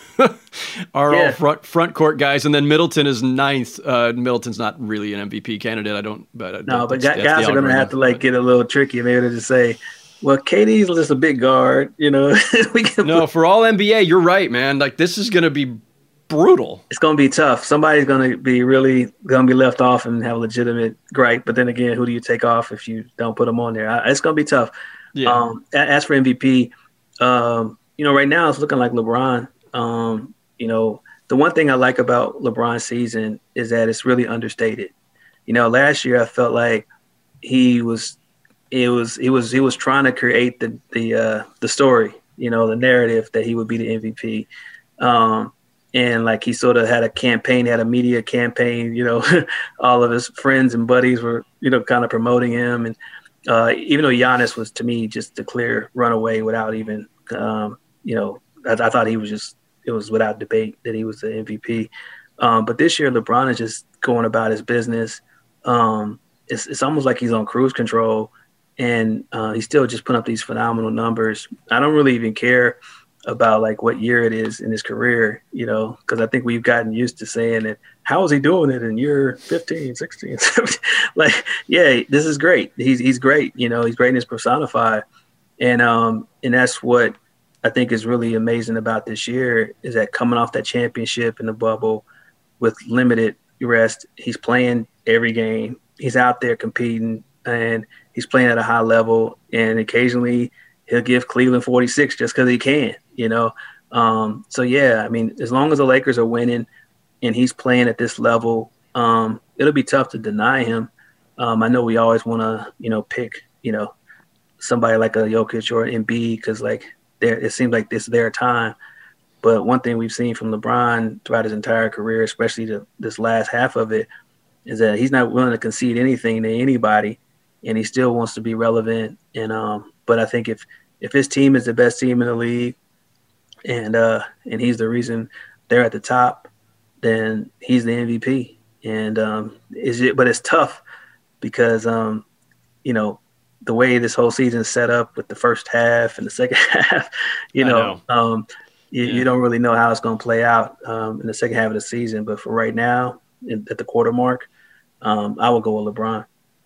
are Yeah. all front front court guys, and then Middleton is ninth. Uh, Middleton's not really an M V P candidate. I don't. But I No, don't- but that's- guys that's the are going to have to like get a little tricky. Maybe to just say, well, K D's just a big guard, you know. we can No, for all N B A, you're right, man. Like, this is going to be brutal. It's going to be tough. Somebody's going to be really going to be left off and have a legitimate gripe. But then again, who do you take off if you don't put them on there? I, it's going to be tough. Yeah. Um, a- as for M V P, um, you know, right now it's looking like LeBron. Um, you know, the one thing I like about LeBron's season is that it's really understated. You know, last year I felt like he was, it was, he was, he was trying to create the the uh, the story. You know, the narrative that he would be the M V P. Um, And like he sort of had a campaign, had a media campaign, you know, all of his friends and buddies were, you know, kind of promoting him. And uh, even though Giannis was, to me, just a clear runaway without even, um, you know, I, I thought he was just, it was without debate that he was the M V P. Um, but this year, LeBron is just going about his business. Um, it's, it's almost like he's on cruise control, and uh, he's still just putting up these phenomenal numbers. I don't really even care about like what year it is in his career, you know, because I think we've gotten used to saying it. How is he doing it in year fifteen, sixteen, seventeen? Like, yeah, this is great. He's he's great. You know, he's greatness personified. And um, and that's what I think is really amazing about this year is that coming off that championship in the bubble with limited rest, he's playing every game. He's out there competing, and he's playing at a high level. And occasionally he'll give Cleveland forty-six just because he can, you know. Um, so, yeah, I mean, as long as the Lakers are winning and he's playing at this level, um, it'll be tough to deny him. Um, I know we always want to, you know, pick, you know, somebody like a Jokic or an Embiid because, like, it seems like this is their time. But one thing we've seen from LeBron throughout his entire career, especially the, this last half of it, is that he's not willing to concede anything to anybody, and he still wants to be relevant. And um, but I think if if his team is the best team in the league, and uh, and he's the reason they're at the top, then he's the M V P. And um, is it? But it's tough because um, you know, the way this whole season is set up with the first half and the second half, you know, know. Um, you, yeah. you don't really know how it's going to play out um, in the second half of the season. But for right now, in, at the quarter mark, um, I would go with LeBron.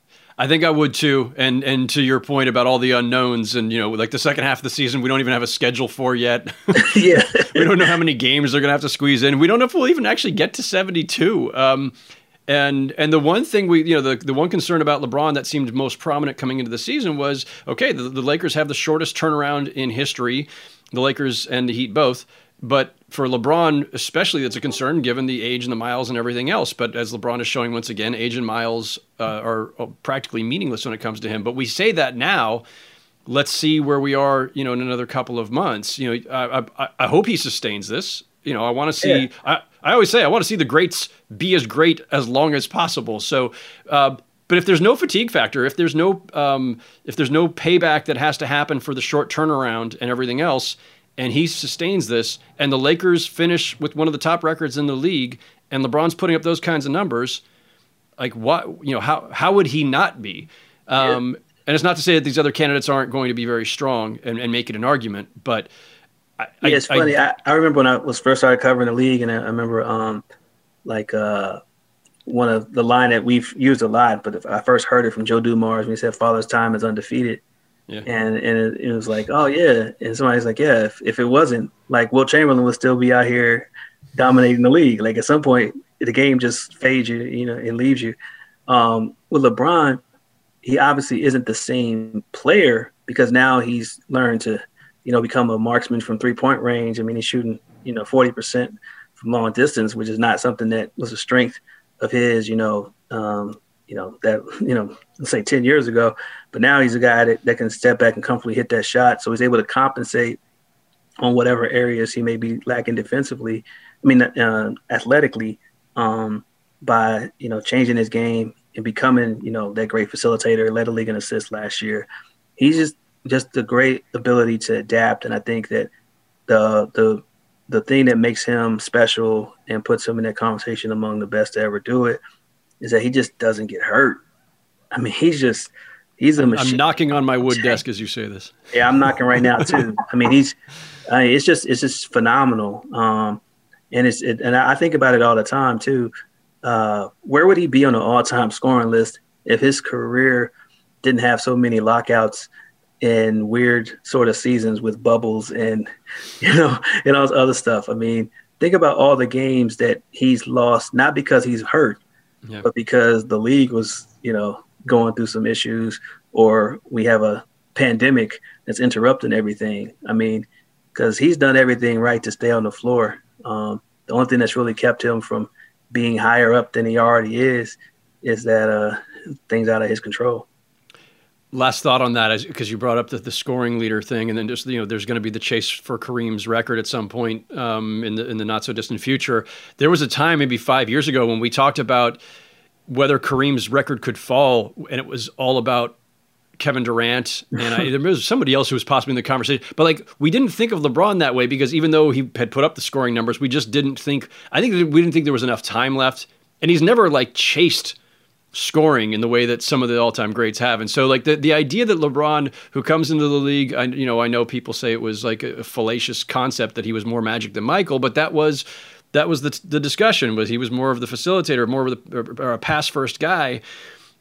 I think I would too. And and to your point about all the unknowns and, you know, like the second half of the season, we don't even have a schedule for yet. Yeah. We don't know how many games they're going to have to squeeze in. We don't know if we'll even actually get to seventy-two. Um, and and the one thing we, you know, the, the one concern about LeBron that seemed most prominent coming into the season was, okay, the, the Lakers have the shortest turnaround in history, the Lakers and the Heat both. But for LeBron, especially, that's a concern given the age and the miles and everything else. But as LeBron is showing once again, age and miles uh, are practically meaningless when it comes to him. But we say that now. Let's see where we are, you know, in another couple of months. You know, I I, I hope he sustains this. You know, I want to see. Yeah. I, I always say I want to see the greats be as great as long as possible. So, uh, but if there's no fatigue factor, if there's no um, if there's no payback that has to happen for the short turnaround and everything else, and he sustains this, and the Lakers finish with one of the top records in the league, and LeBron's putting up those kinds of numbers, like what, you know, how how would he not be? Um, yeah. And it's not to say that these other candidates aren't going to be very strong and, and make it an argument, but I, yeah, it's I, funny. I, I remember when I was first started covering the league, and I, I remember um, like uh, one of the line that we've used a lot, but if I first heard it from Joe Dumars when he said "Father's time is undefeated." Yeah. And and it, it was like, oh yeah, and somebody's like, yeah, if, if it wasn't, like, Wilt Chamberlain would still be out here dominating the league. Like, at some point, the game just fades you, you know, and leaves you. Um, with LeBron, he obviously isn't the same player because now he's learned to, you know, become a marksman from three point range. I mean, he's shooting, you know, forty percent from long distance, which is not something that was a strength of his, you know. Um, you know, that, you know, let's say ten years ago, but now he's a guy that, that can step back and comfortably hit that shot. So he's able to compensate on whatever areas he may be lacking defensively. I mean, uh, athletically, um, by, you know, changing his game and becoming, you know, that great facilitator, led the league in assists last year. He's just, just the great ability to adapt. And I think that the, the, the thing that makes him special and puts him in that conversation among the best to ever do it is that he just doesn't get hurt. I mean, he's just, he's a machine. I'm knocking on my wood desk as you say this. Yeah, I'm knocking right now too. I mean, he's, I mean, it's just, it's just phenomenal. Um, and it's, it, and I think about it all the time too. Uh, where would he be on the all-time scoring list if his career didn't have so many lockouts and weird sort of seasons with bubbles and, you know, and all this other stuff? I mean, think about all the games that he's lost, not because he's hurt, yeah. but because the league was, you know, going through some issues, or we have a pandemic that's interrupting everything. I mean, because he's done everything right to stay on the floor. Um, the only thing that's really kept him from being higher up than he already is, is that uh, things out of his control. Last thought on that is because you brought up the, the scoring leader thing, and then just, you know, there's going to be the chase for Kareem's record at some point um, in the in the not so distant future. There was a time maybe five years ago when we talked about whether Kareem's record could fall, and it was all about Kevin Durant, and I, there was somebody else who was possibly in the conversation. But like, we didn't think of LeBron that way because even though he had put up the scoring numbers, we just didn't think. I think we didn't think there was enough time left, and he's never like chased scoring in the way that some of the all-time greats have. And so like the, the idea that LeBron, who comes into the league, I, you know, I know people say it was like a fallacious concept that he was more Magic than Michael, but that was that was the the discussion, was he was more of the facilitator, more of the or a pass first guy.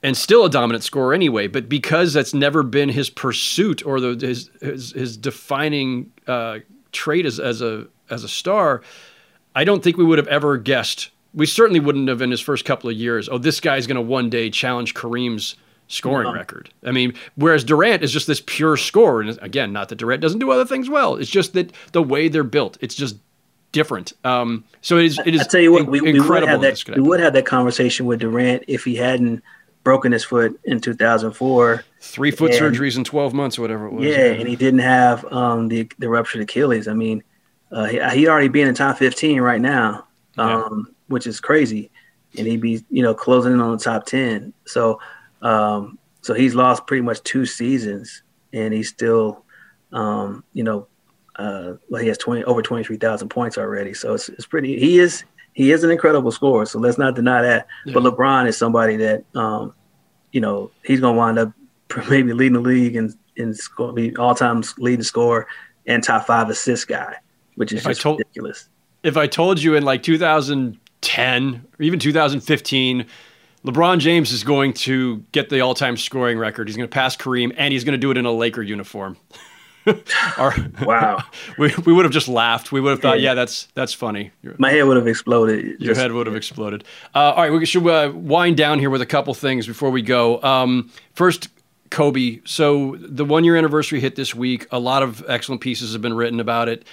and still a dominant scorer anyway. But because that's never been his pursuit or the, his, his his defining uh, trait as as a as a star, I don't think we would have ever guessed. We certainly wouldn't have in his first couple of years. Oh, this guy's going to one day challenge Kareem's scoring No. record. I mean, whereas Durant is just this pure scorer. And again, not that Durant doesn't do other things well. It's just that the way they're built, it's just different. Um, so it is. It is. I tell you what, in- we, we would incredible have that. disconnect. We would have that conversation with Durant if he hadn't broken his foot in two thousand four. Three foot and- surgeries in twelve months or whatever it was. Yeah, and he didn't have um, the the ruptured Achilles. I mean, uh, he he'd already be in the top fifteen right now, um, which is crazy, and he'd be you know closing in on the top ten. So, um, so he's lost pretty much two seasons, and he's still, um, you know, uh, well he has twenty over twenty three thousand points already. So it's it's pretty. He is he is an incredible scorer. So let's not deny that. Yeah. But LeBron is somebody that, um, you know, he's gonna wind up maybe leading the league and and score, be all-time leading scorer and top five assist guy, which is If I just told- ridiculous. If I told you in like two thousand ten or even two thousand fifteen, LeBron James is going to get the all-time scoring record. He's going to pass Kareem, and he's going to do it in a Laker uniform. Our, Wow. we we would have just laughed. We would have thought, Yeah. yeah, that's that's funny. Your, My head would have exploded. your Just- head would have exploded. Uh, all right, we should uh, wind down here with a couple things before we go. Um, first, Kobe. So the one-year anniversary hit this week. A lot of excellent pieces have been written about it,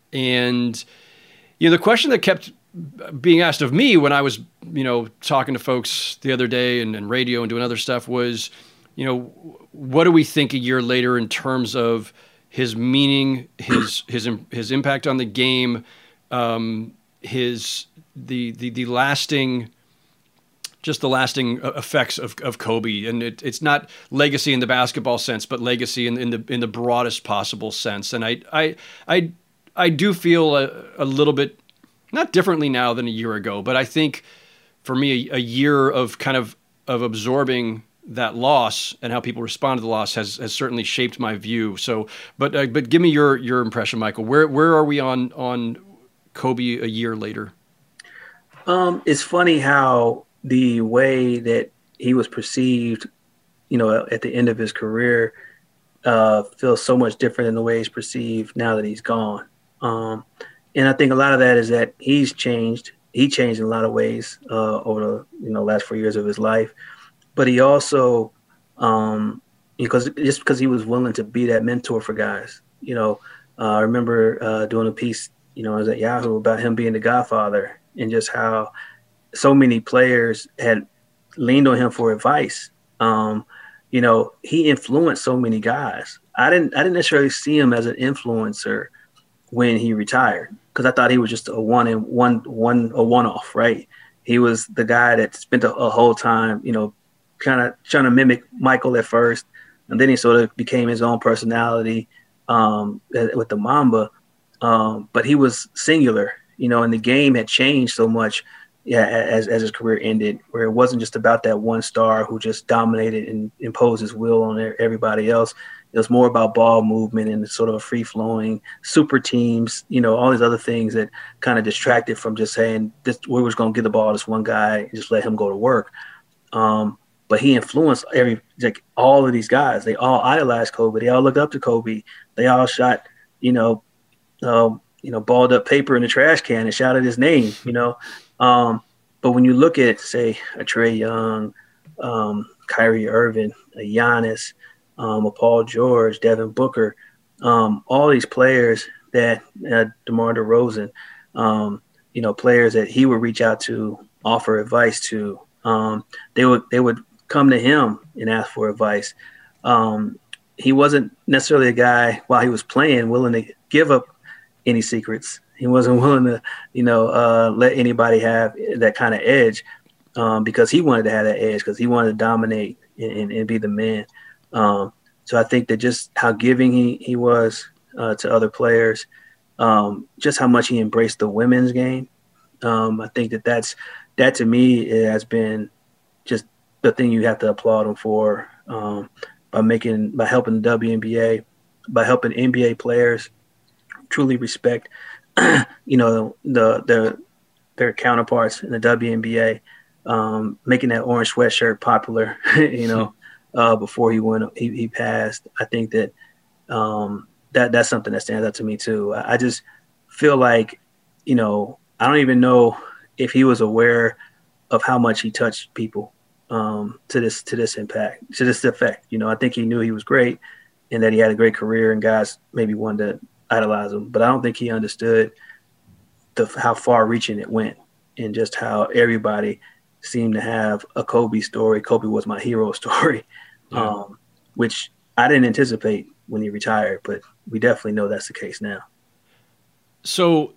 and you know the question that kept being asked of me when I was, you know, talking to folks the other day and, and radio and doing other stuff was, you know, what do we think a year later in terms of his meaning, his his his impact on the game, um, his the the the lasting, just the lasting effects of, of Kobe, and it, it's not legacy in the basketball sense, but legacy in, in the in the broadest possible sense. And I I I I do feel a, a little bit not differently now than a year ago, but I think for me a, a year of kind of of absorbing that loss and how people respond to the loss has has certainly shaped my view. So, but uh, but give me your your impression, Michael. Where where are we on on Kobe a year later? Um, it's funny how the way that he was perceived, you know, at the end of his career, uh, feels so much different than the way he's perceived now that he's gone. Um, and I think a lot of that is that he's changed. He changed in a lot of ways uh, over the you know last four years of his life. But he also, um, because just because he was willing to be that mentor for guys, you know, uh, I remember uh, doing a piece, you know, I was at Yahoo about him being the godfather and just how so many players had leaned on him for advice. Um, you know, he influenced so many guys. I didn't, I didn't necessarily see him as an influencer when he retired because I thought he was just a one and one, one, a one-off, right? He was the guy that spent a, a whole time, you know, kind of trying to mimic Michael at first, and then he sort of became his own personality um, with the Mamba. Um, but he was singular, you know, and the game had changed so much, yeah, as as his career ended, where it wasn't just about that one star who just dominated and imposed his will on everybody else. It was more about ball movement and sort of a free flowing super teams, you know, all these other things that kind of distracted from just saying this, we're just going to give the ball to this one guy and just let him go to work. Um, But he influenced every like all of these guys. They all idolized Kobe. They all looked up to Kobe. They all shot, you know, um, you know, balled up paper in the trash can and shouted his name. You know, um, but when you look at, say, a Trae Young, um, Kyrie Irving, a Giannis, um, a Paul George, Devin Booker, um, all these players that uh, DeMar DeRozan, um, you know, players that he would reach out to, offer advice to. Um, they would they would. come to him and ask for advice. Um, he wasn't necessarily a guy while he was playing willing to give up any secrets. He wasn't willing to, you know, uh, let anybody have that kind of edge um, because he wanted to have that edge because he wanted to dominate and, and, and be the man. Um, so I think that just how giving he, he was uh, to other players, um, just how much he embraced the women's game. Um, I think that that's, that to me it has been just the thing you have to applaud him for um, by making, by helping the W N B A, by helping N B A players truly respect, you know, the, the, their counterparts in the W N B A um, making that orange sweatshirt popular, you know, uh, before he went, he, he passed. I think that um, that that's something that stands out to me too. I, I just feel like, you know, I don't even know if he was aware of how much he touched people um, to this to this impact, to this effect. You know, I think he knew he was great and that he had a great career and guys maybe wanted to idolize him, but I don't think he understood the how far-reaching it went and just how everybody seemed to have a Kobe story. Kobe was my hero story, yeah. um, which I didn't anticipate when he retired, but we definitely know that's the case now. So,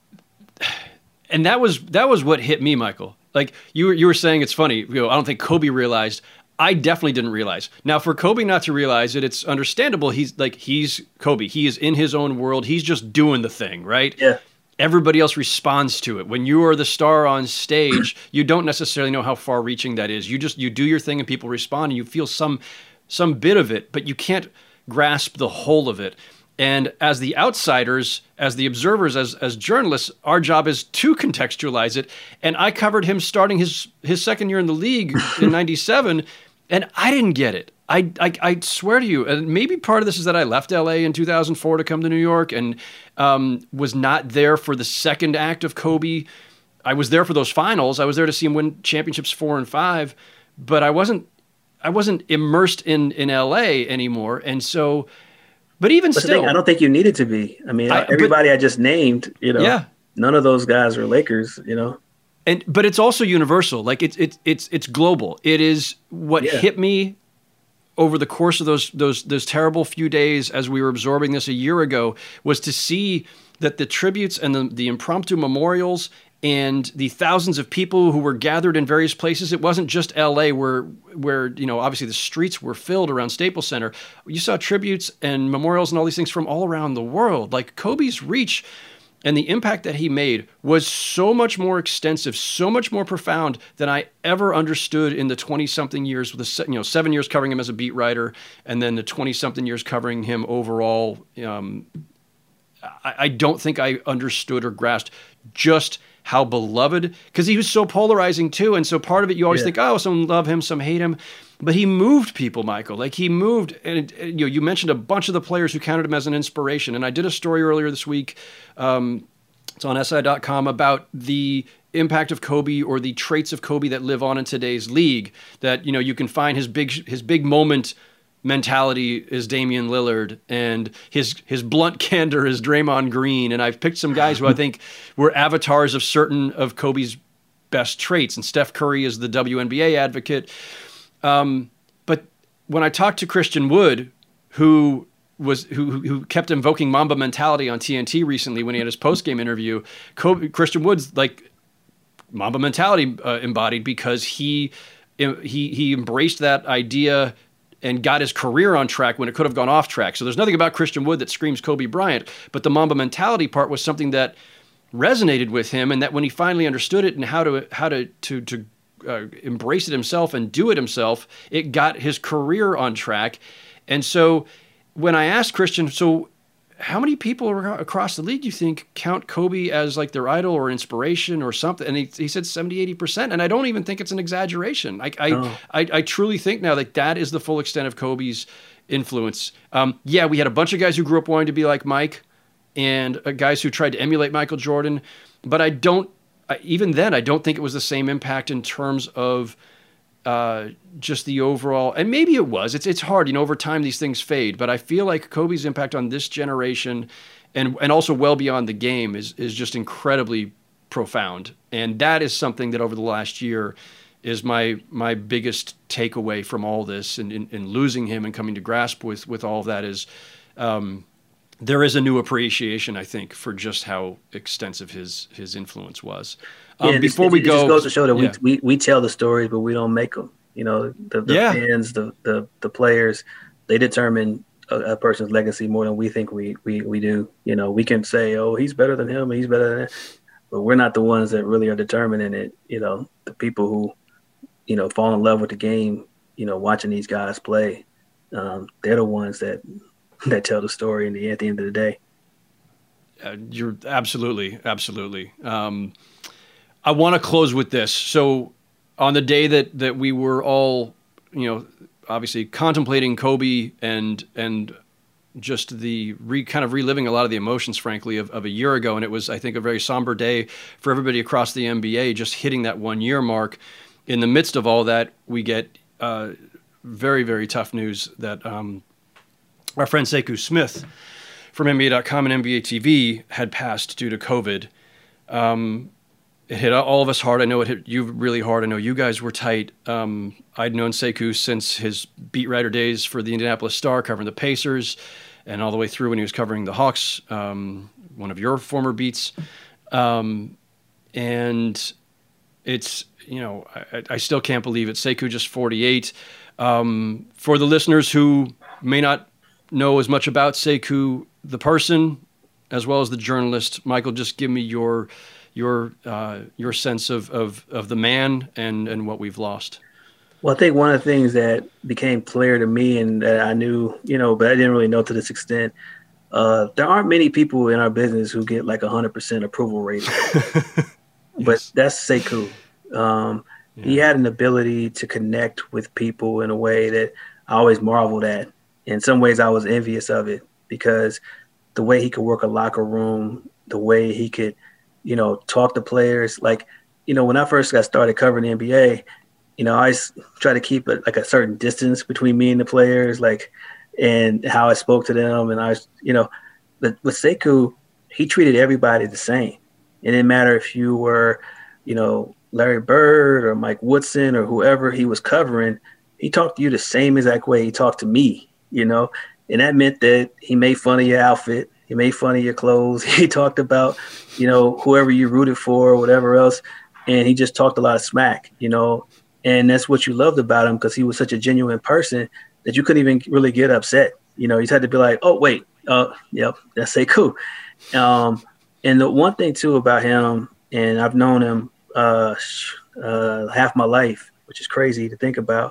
and that was that was what hit me, Michael. Like you were, you were saying, it's funny. You know, I don't think Kobe realized. I definitely didn't realize. Now, for Kobe not to realize it, it's understandable. He's like he's Kobe. He is in his own world. He's just doing the thing, right? Yeah. Everybody else responds to it. When you are the star on stage, you don't necessarily know how far-reaching that is. You just you do your thing and people respond, and you feel some some bit of it, but you can't grasp the whole of it. And as the outsiders, as the observers, as as journalists, our job is to contextualize it. And I covered him starting his his second year in the league in ninety-seven, and I didn't get it. I, I I swear to you, and maybe part of this is that I left L A in two thousand four to come to New York and um, was not there for the second act of Kobe. I was there for those finals. I was there to see him win championships four and five, but I wasn't I wasn't immersed in in L A anymore. And so, but even but still, thing, I don't think you needed to be. I mean, I, everybody but, I just named, you know, yeah. none of those guys are Lakers, you know. And but it's also universal. Like it's it's it's it's global. It is what Yeah. hit me over the course of those those those terrible few days as we were absorbing this a year ago, was to see that the tributes and the, the impromptu memorials and the thousands of people who were gathered in various places. It wasn't just L A where where you know obviously the streets were filled around Staples Center. You saw tributes and memorials and all these things from all around the world. Like Kobe's reach and the impact that he made was so much more extensive, so much more profound than I ever understood in the twenty-something years, with the you know seven years covering him as a beat writer, and then the twenty-something years covering him overall. Um, I, I don't think I understood or grasped just how beloved, because he was so polarizing too. And so part of it, you always Yeah. think, oh, some love him, some hate him. But he moved people, Michael. Like he moved, and you know, you mentioned a bunch of the players who counted him as an inspiration. And I did a story earlier this week. Um, it's on S I dot com about the impact of Kobe or the traits of Kobe that live on in today's league. That you know, you can find his big his big moment mentality is Damian Lillard, and his his blunt candor is Draymond Green. And I've picked some guys who I think were avatars of certain of Kobe's best traits. And Steph Curry is the W N B A advocate. Um, but when I talked to Christian Wood, who was who who kept invoking Mamba mentality on T N T recently when he had his post-game interview, Kobe, Christian Wood's like Mamba mentality uh, embodied, because he he he embraced that idea and got his career on track when it could have gone off track. So there's nothing about Christian Wood that screams Kobe Bryant, but the Mamba mentality part was something that resonated with him, and that when he finally understood it and how to how to to to uh, embrace it himself and do it himself, it got his career on track. And so when I asked Christian, so how many people across the league do you think count Kobe as like their idol or inspiration or something? And he, he said seventy, eighty percent. And I don't even think it's an exaggeration. I, I, Oh. I, I truly think now that that is the full extent of Kobe's influence. Um, yeah, we had a bunch of guys who grew up wanting to be like Mike, and uh, guys who tried to emulate Michael Jordan. But I don't, I, even then, I don't think it was the same impact in terms of uh, just the overall, and maybe it was, it's it's hard, you know, over time these things fade, but I feel like Kobe's impact on this generation and and also well beyond the game is is just incredibly profound. And that is something that over the last year is my my biggest takeaway from all this, and, and, and losing him and coming to grasp with, with all of that is um, there is a new appreciation, I think, for just how extensive his his influence was. Um, Yeah, before it, we it go, just goes to show that yeah. we, we we tell the stories, but we don't make them. You know, the, the Yeah. fans, the, the the players, they determine a, a person's legacy more than we think we, we we do. You know, we can say, oh, he's better than him, he's better than that, but we're not the ones that really are determining it. You know, the people who, you know, fall in love with the game, you know, watching these guys play, um, they're the ones that that tell the story in the, at the end of the day. Uh, you're absolutely, absolutely. Um, I want to close with this. So on the day that that we were all, you know, obviously contemplating Kobe and and just the re, kind of reliving a lot of the emotions, frankly, of, of a year ago. And it was, I think, a very somber day for everybody across the N B A, just hitting that one year mark. In the midst of all that, we get uh, very, very tough news that um, our friend Sekou Smith from N B A dot com and N B A T V had passed due to COVID. Um, it hit all of us hard. I know it hit you really hard. I know you guys were tight. Um, I'd known Sekou since his beat writer days for the Indianapolis Star, covering the Pacers, and all the way through when he was covering the Hawks, um, one of your former beats. Um, and it's, you know, I, I still can't believe it. Sekou just forty-eight. Um, for the listeners who may not know as much about Sekou, the person, as well as the journalist, Michael, just give me your your uh, your sense of, of, of the man and, and what we've lost. Well, I think one of the things that became clear to me and that I knew, you know, but I didn't really know to this extent, uh, there aren't many people in our business who get like a one hundred percent approval rating. Yes. But that's Sekou. Um, yeah. He had an ability to connect with people in a way that I always marveled at. In some ways, I was envious of it because the way he could work a locker room, the way he could, you know, talk to players. Like, you know, when I first got started covering the N B A, you know, I try to keep a, like a certain distance between me and the players, like, and how I spoke to them. And I was, you know, but with Sekou, he treated everybody the same. It didn't matter if you were, you know, Larry Bird or Mike Woodson or whoever he was covering. He talked to you the same exact way he talked to me, you know, and that meant that he made fun of your outfit. He made fun of your clothes. He talked about, you know, whoever you rooted for or whatever else. And he just talked a lot of smack, you know, and that's what you loved about him because he was such a genuine person that you couldn't even really get upset. You know, you just had to be like, oh, wait, uh, yep, that's Sekou. Um, and the one thing, too, about him, and I've known him uh, uh, half my life, which is crazy to think about,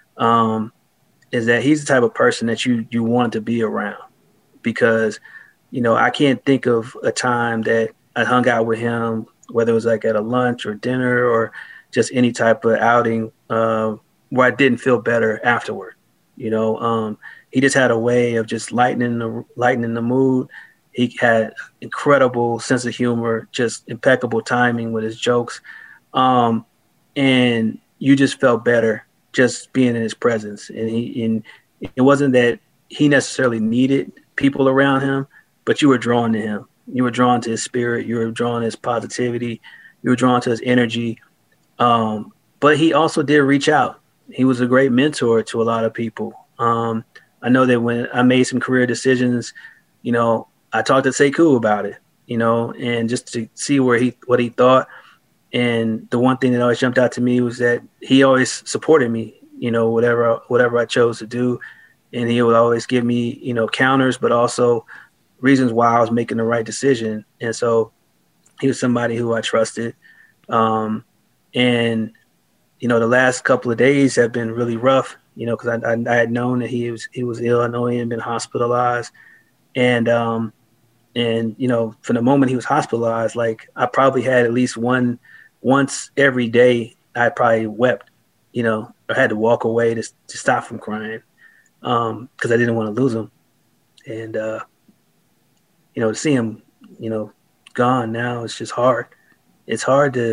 um, is that he's the type of person that you you want to be around because, you know, I can't think of a time that I hung out with him, whether it was like at a lunch or dinner or just any type of outing uh, where I didn't feel better afterward. You know, um, he just had a way of just lightening the lightening the mood. He had incredible sense of humor, just impeccable timing with his jokes. Um, and you just felt better just being in his presence. And he, and it wasn't that he necessarily needed people around him, but you were drawn to him. You were drawn to his spirit. You were drawn to his positivity. You were drawn to his energy. Um, but he also did reach out. He was a great mentor to a lot of people. Um, I know that when I made some career decisions, you know, I talked to Sekou about it, you know, and just to see where he, what he thought. And the one thing that always jumped out to me was that he always supported me, you know, whatever, whatever I chose to do. And he would always give me, you know, counters, but also reasons why I was making the right decision. And so he was somebody who I trusted. Um, and, you know, the last couple of days have been really rough, you know, because I, I, I had known that he was, he was ill. I know he had been hospitalized. And, um, and, you know, from the moment he was hospitalized, like I probably had at least one, once every day, I probably wept, you know, or had to walk away to, to stop from crying um, because I didn't want to lose him. And, uh, you know, to see him, you know, gone now, it's just hard. It's hard to,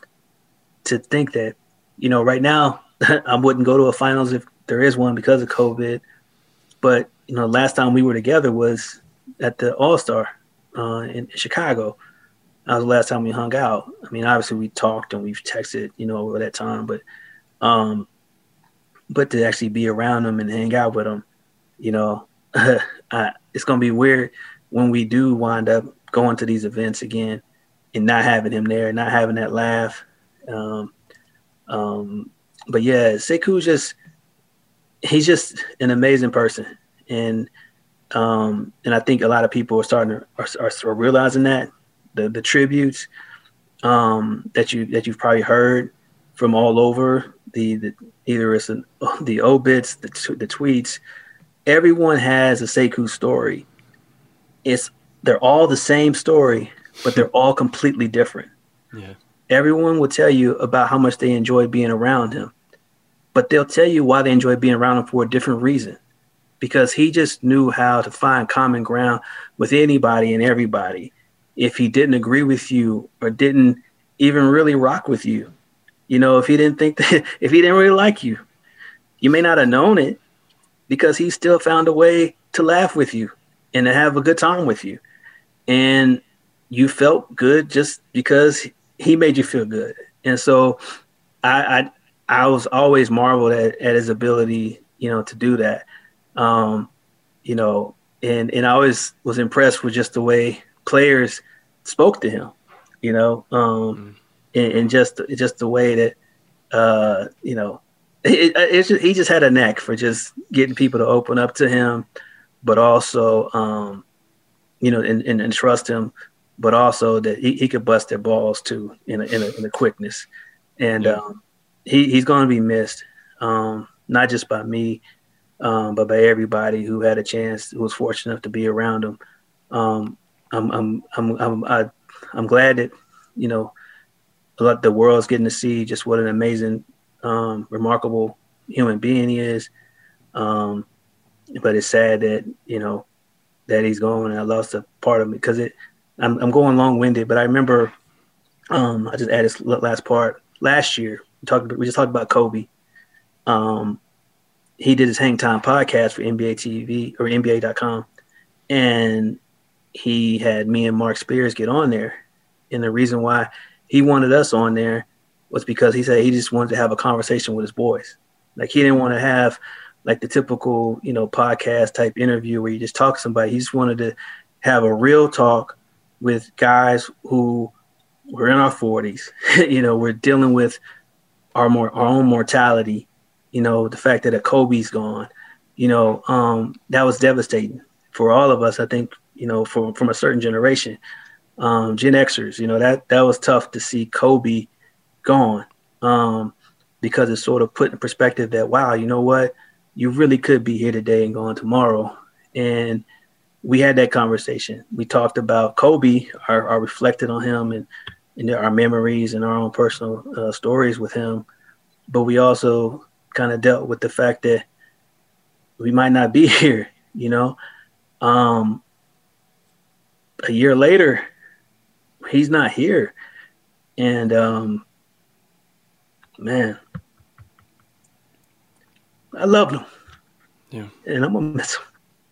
to think that, you know, right now I wouldn't go to a finals if there is one because of COVID. But, you know, last time we were together was at the All-Star uh, in, in Chicago. That was the last time we hung out. I mean, obviously we talked and we've texted, you know, over that time, but, um, but to actually be around him and hang out with him, you know, I, it's going to be weird when we do wind up going to these events again and not having him there, not having that laugh. Um, um, but yeah, Sekou's just, he's just an amazing person. And, um, and I think a lot of people are starting to, are, are, are realizing that the, the tributes, um, that you, that you've probably heard from all over the, the either it's an, the obits, the, the tweets, everyone has a Sekou story. It's, they're all the same story, but they're all completely different. Yeah. everyone will tell you about how much they enjoy being around him, but they'll tell you why they enjoy being around him for a different reason, because he just knew how to find common ground with anybody and everybody. If he didn't agree with you or didn't even really rock with you, you know, if he didn't think that, if he didn't really like you, you may not have known it, because he still found a way to laugh with you and to have a good time with you. And you felt good just because he made you feel good. And so I I, I was always marveled at, at his ability, you know, to do that. Um, you know, and, and I always was impressed with just the way players spoke to him, you know, um, mm. and, and just, just the way that, uh, you know, it, it's just, he just had a knack for just getting people to open up to him, but also, um, you know, and, and, and trust him, but also that he, he could bust their balls too in a, in a, in a quickness. And yeah. um, he, he's going to be missed, um, not just by me, um, but by everybody who had a chance, who was fortunate enough to be around him. Um, I'm, I'm, I'm, I'm, I, I'm glad that, you know, a lot the world's getting to see just what an amazing, um, remarkable human being he is. Um, but it's sad that, you know, that he's gone, and I lost a part of me, because it, I'm, I'm going long winded, but I remember, um, I just added this last part last year. We talked, we just talked about Kobe. Um, he did his Hang Time podcast for N B A T V or N B A dot com. And he had me and Mark Spears get on there. And the reason why he wanted us on there was because he said he just wanted to have a conversation with his boys. Like, he didn't want to have like the typical, you know, podcast type interview where you just talk to somebody. He just wanted to have a real talk with guys who were in our forties. You know, we're dealing with our more our own mortality. You know, the fact that a Kobe's gone, you know, um, that was devastating for all of us. I think, you know, from from a certain generation, um, Gen Xers, you know, that that was tough to see Kobe gone, um, because it sort of put in perspective that, wow, you know what, you really could be here today and gone tomorrow. And we had that conversation. We talked about Kobe, our, our reflected on him, and, and our memories and our own personal uh, stories with him. But we also kind of dealt with the fact that we might not be here, you know. Um, a year later, he's not here. And, um, man, I loved him. Yeah. And I'm going to miss him.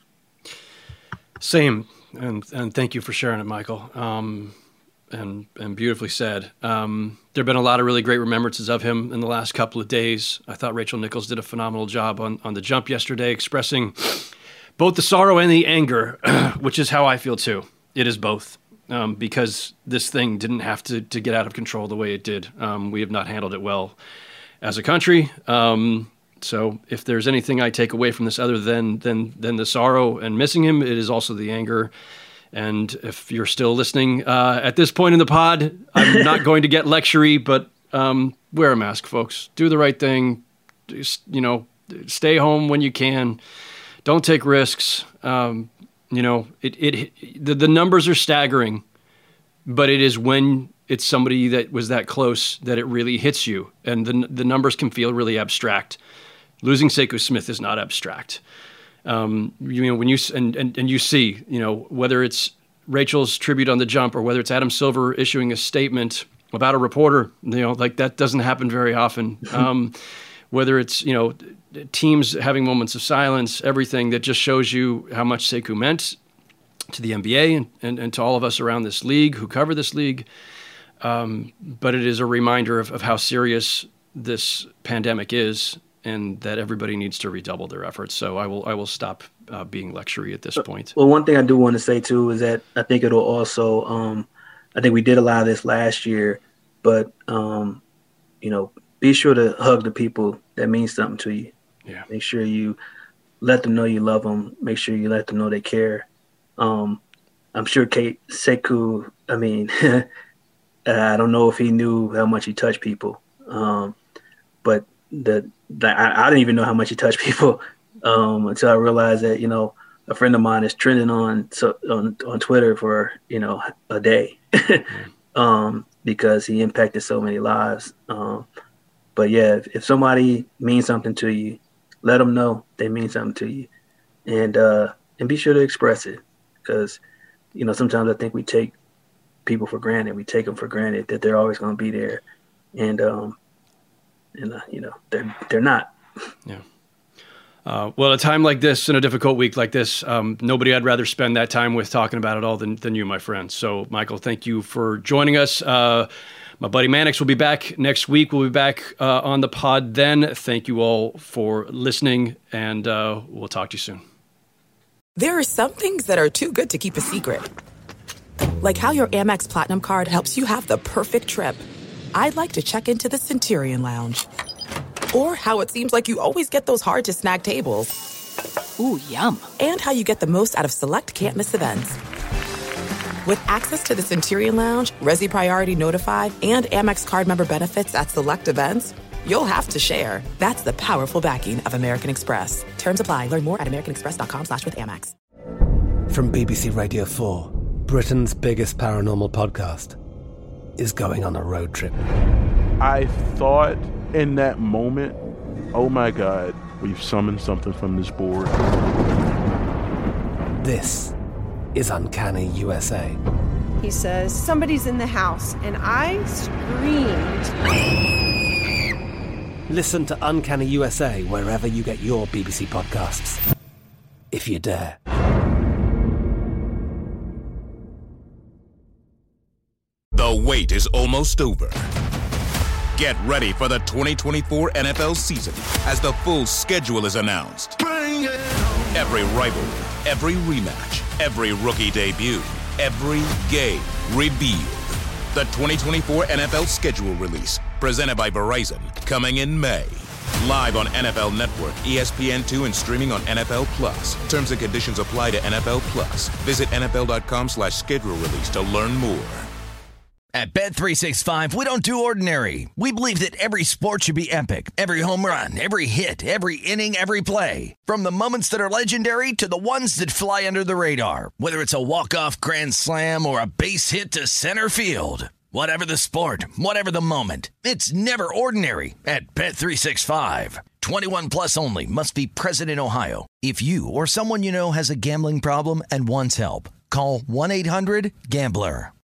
Same. And and thank you for sharing it, Michael. Um, and and beautifully said. Um, there have been a lot of really great remembrances of him in the last couple of days. I thought Rachel Nichols did a phenomenal job on, on the jump yesterday, expressing both the sorrow and the anger, which is how I feel too. It is both, um, because this thing didn't have to, to get out of control the way it did. Um, we have not handled it well as a country. Um, so if there's anything I take away from this other than, than, than the sorrow and missing him, it is also the anger. And if you're still listening uh, at this point in the pod, I'm not going to get lectury, but um, wear a mask, folks. Do the right thing. Just, you know, stay home when you can. Don't take risks. Um, you know, it, it the, the numbers are staggering, but it is when it's somebody that was that close that it really hits you. And the the numbers can feel really abstract. Losing Sekou Smith is not abstract. Um, you know, when you and, and and you see, you know, whether it's Rachel's tribute on the jump or whether it's Adam Silver issuing a statement about a reporter, you know, like that doesn't happen very often. Um, whether it's, you know, teams having moments of silence, everything that just shows you how much Sekou meant to the N B A and, and, and to all of us around this league who cover this league. Um, but it is a reminder of, of how serious this pandemic is, and that everybody needs to redouble their efforts. So I will I will stop uh, being lectury at this point. Well, one thing I do want to say, too, is that I think it'll also um, – I think we did a lot of this last year, but, um, you know, be sure to hug the people that mean something to you. Yeah. Make sure you let them know you love them. Make sure you let them know they care. Um, I'm sure Kate Sekou, I mean, I don't know if he knew how much he touched people, um, but the – That I, I didn't even know how much he touched people um, until I realized that, you know, a friend of mine is trending on so, on, on Twitter for, you know, a day. um, because he impacted so many lives. Um, but yeah, if, if somebody means something to you, let them know they mean something to you, and uh, and be sure to express it, because you know sometimes I think we take people for granted. We take them for granted that they're always going to be there, and um, and uh, you know they're they're not. Yeah. Uh, well, a time like this, in a difficult week like this, um, nobody I'd rather spend that time with talking about it all than than you, my friend. So, Michael, thank you for joining us. Uh, my buddy Mannix will be back next week. We'll be back uh, on the pod then. Thank you all for listening, and uh, we'll talk to you soon. There are some things that are too good to keep a secret. Like how your Amex Platinum card helps you have the perfect trip. I'd like to check into the Centurion Lounge. Or how it seems like you always get those hard-to-snag tables. Ooh, yum. And how you get the most out of select can't-miss events. With access to the Centurion Lounge, Resi Priority Notified, and Amex card member benefits at select events, you'll have to share. That's the powerful backing of American Express. Terms apply. Learn more at americanexpress.com slash with Amex. From B B C Radio four, Britain's biggest paranormal podcast is going on a road trip. I thought in that moment, oh my God, we've summoned something from this board. This is Uncanny U S A. He says, somebody's in the house, and I screamed. Listen to Uncanny U S A wherever you get your B B C podcasts, if you dare. The wait is almost over. Get ready for the twenty twenty-four N F L season as the full schedule is announced. Every rivalry, every rematch, every rookie debut, every game revealed. The twenty twenty-four N F L schedule release, presented by Verizon, coming in May. Live on N F L Network, E S P N two, and streaming on N F L Plus. Terms and conditions apply to N F L Plus. Visit nfl.com slash schedule release to learn more. At Bet three sixty-five, we don't do ordinary. We believe that every sport should be epic. Every home run, every hit, every inning, every play. From the moments that are legendary to the ones that fly under the radar. Whether it's a walk-off grand slam or a base hit to center field. Whatever the sport, whatever the moment. It's never ordinary at Bet three sixty-five. twenty-one plus only. Must be present in Ohio. If you or someone you know has a gambling problem and wants help, call one eight hundred gambler.